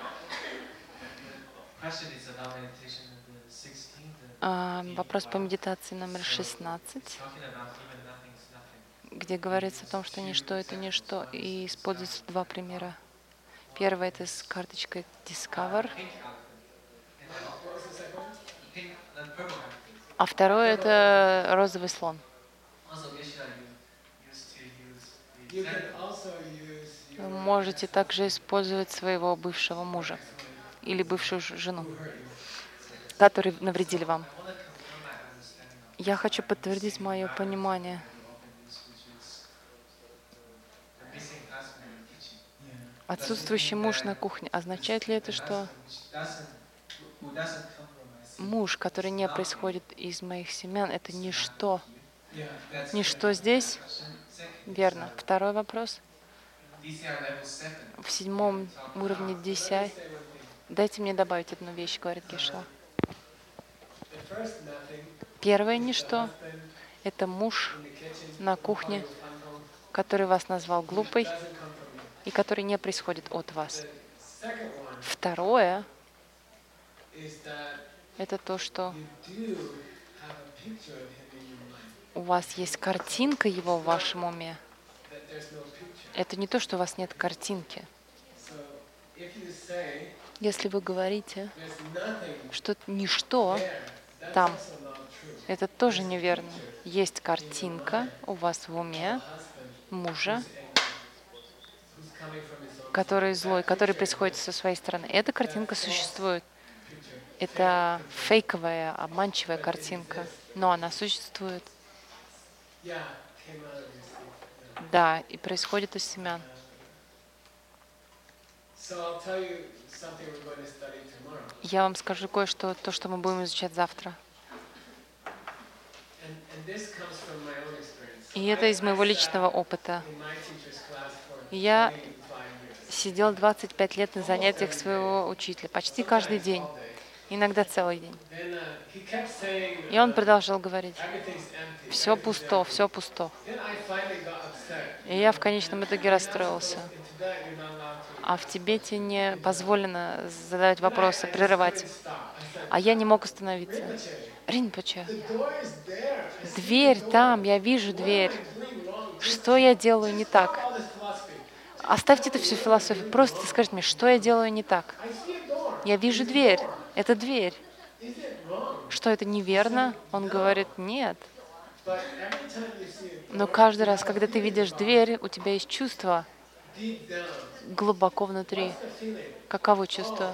Question is about meditation number 16. Вопрос по медитации номер 16, Talking about even nothing is nothing. где говорится о том, что ничто — это ничто, и используются два примера. Первый — это с карточкой Discover, Pink elephant. And then What was the second one? pink and purple elephant. а второй — это розовый слон. Also, Geshe-la, you used to use the You can example. also use Вы your можете также использовать своего бывшего мужа или бывшую жену, who hurt you. которые навредили вам. I want to confirm my understanding of Я хочу подтвердить мое понимание. which is the missing husband in the kitchen. Отсутствующий муж на кухне. Означает ли это, что Who doesn't come from my sin, муж, который не происходит из моих семян, это ничто? Yeah. that's Ничто здесь? question. Second, Верно. Второй вопрос. DCR level 7. В 7 уровне DCI. Say one thing. Дайте мне добавить одну вещь, говорит Гешла. The first nothing, Первое ничто husband — это муж in the kitchen, на кухне, unknown, который вас назвал глупой doesn't come from you. и который не происходит от вас. The second one Второе is that — это то, что you do have a picture of him in your mind. у вас есть картинка его в вашем уме. That there's no picture. Это не то, что у вас нет картинки. So if you say Если вы говорите, there's nothing что ничто there, that's там, also not true. это тоже неверно. Есть картинка у вас в уме Husband мужа, who's coming from his own который злой, который происходит со своей стороны. Эта картинка существует. picture. Это фейковая, обманчивая картинка, но она существует. Yeah, came out of your sleep. Да, и происходит из семян. So I'll tell you something we're going to study tomorrow. Я вам скажу кое-что, то, что мы будем изучать завтра. And this comes from my own experience. И это из моего личного опыта. In my teacher's class for Я 25 years. сидел 25 лет на занятиях своего учителя, почти каждый день, All day. иногда целый день. Then he kept saying, И он продолжал говорить: everything's empty. все пусто, все пусто. Then I finally got upset. И я в конечном итоге расстроился. In Tibet, you're not allowed to. А в Тибете не позволено задавать вопросы, прерывать. Stop. I said, А я не мог остановиться. Rinpoche, Ринпоче, the door is there. I see дверь the door. там, я вижу дверь. What am I doing wrong? Что я делаю не Stop так? all this philosophy. Оставьте эту всю философию. Просто скажите мне, что я делаю не так? I see a door. Я вижу дверь. Это дверь. Is it wrong? Что это неверно? Он говорит: нет. But every time you see a Но каждый раз, когда ты видишь дверь, у тебя есть чувство deep down, глубоко внутри. what's the feeling? Каково чувство?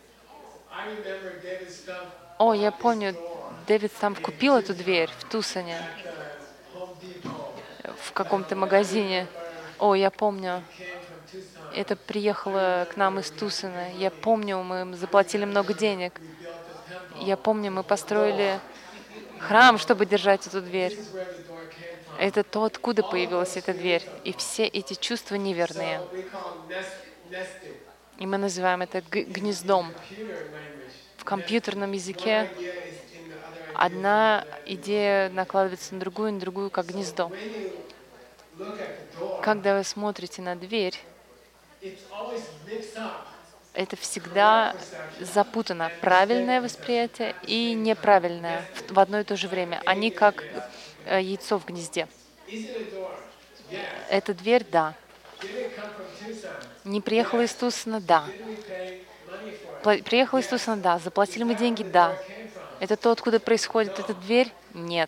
I remember David Stumpf О, я помню, Дэвид сам купил эту дверь в Тусоне, at the Home Depot. в каком-то магазине. О, я помню, Came from Tucson. это приехало к нам из Тусона. Я помню, мы заплатили много денег. We built a temple. Я помню, мы построили храм, чтобы держать эту дверь. This is where the door came from. Это то, откуда появилась эта дверь. И все эти чувства неверные. So we call nested И мы называем это гнездом. computer language. В компьютерном One языке idea is in the other idea. одна идея накладывается на другую, как гнездо. When you look at the door, Когда вы смотрите на дверь, it's always mixed up. это всегда запутано. Правильное восприятие и неправильное в одно и то же время. Они как яйцо в гнезде. Is it a door? Yes. Эта дверь — да. Did it come from Tucson? Не приехала из Тусона — да. Did we pay money for it? Приехала из Тусона — да. Заплатили мы деньги — да. Came from. Это то, откуда происходит эта дверь? Нет.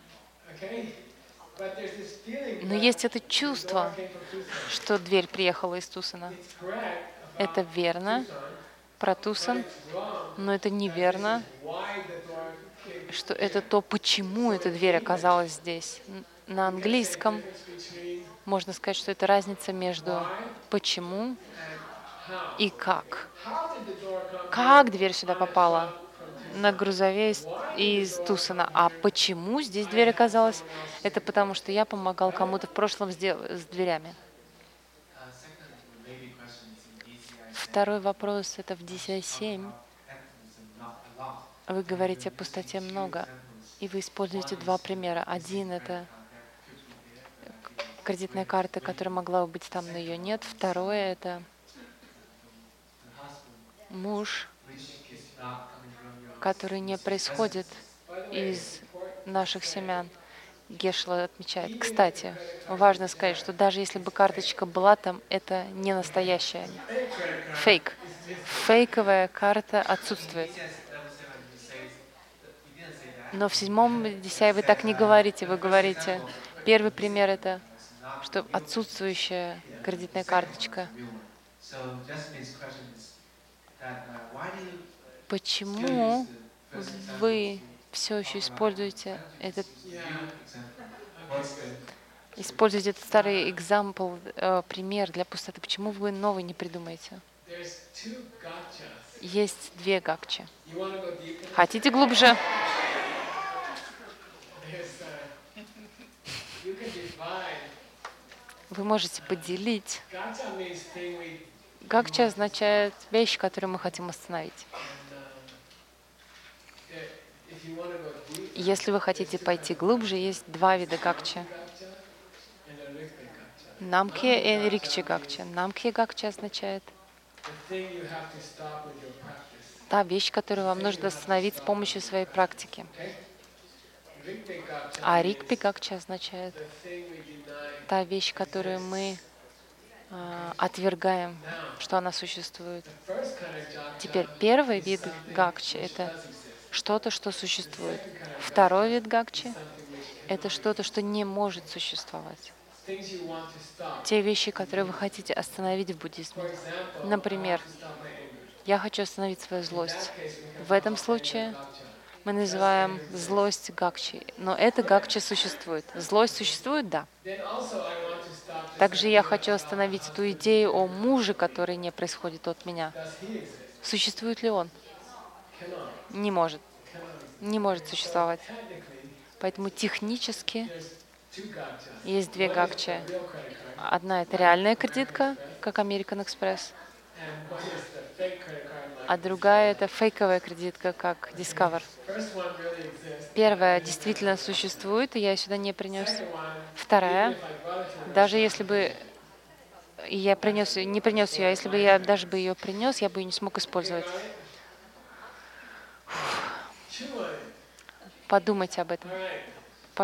Okay? But there's this feeling Но that есть это чувство, came from Tucson. что дверь приехала из Тусона. It's correct about Это верно Tucson, про Тусон, it's wrong. но это неверно, Why the door came что это то, почему эта дверь оказалась здесь. На английском difference between можно сказать, что это разница между почему and how. и как. How did the door come Как дверь сюда попала? На грузове из Тусона. А почему здесь дверь оказалась? Это потому, что я помогал кому-то в прошлом с дверями. Second maybe question is in DCI. Второй вопрос — это в DCI 7. At Вы говорите о пустоте много, и вы используете два примера. Один — это кредитная карта, которая могла бы быть там, но ее нет. Второе — это муж, который не происходит из наших семян. Гешла отмечает. Кстати, важно сказать, что даже если бы карточка была там, это не настоящая. Фейк. Фейковая карта отсутствует. Но в седьмом десяте вы так не говорите. Вы говорите, первый пример — это что отсутствующая кредитная карточка. Почему вы все еще используете этот старый пример для пустоты? Почему вы новый не придумаете? Есть две гакчи. Хотите глубже? Вы можете поделить. Гакча означает вещь, которую мы хотим остановить. Если вы хотите пойти глубже, есть два вида гакча. Намкхе и рикчи гакча. Намкхе гакча означает та вещь, которую вам нужно остановить с помощью своей практики. А рикпи гакча означает та вещь, которую мы отвергаем, что она существует. Теперь первый вид гакчи — это что-то, что существует. Второй вид гакчи — это что-то, что не может существовать. Те вещи, которые вы хотите остановить в буддизме. Например, я хочу остановить свою злость. В этом случае мы называем злость гакчи. Но эта гакча существует. Злость существует? Да. Также я хочу остановить эту идею о муже, который не происходит от меня. Существует ли он? Не может. Не может существовать. Поэтому технически есть две гакчи. Одна — это реальная кредитка, как American Express, а другая — это фейковая кредитка, как Discover. Первая действительно существует, и я ее сюда не принес. Вторая, даже если бы я не принес ее, а если бы я даже бы ее принес, я бы ее не смог использовать. Подумайте об этом.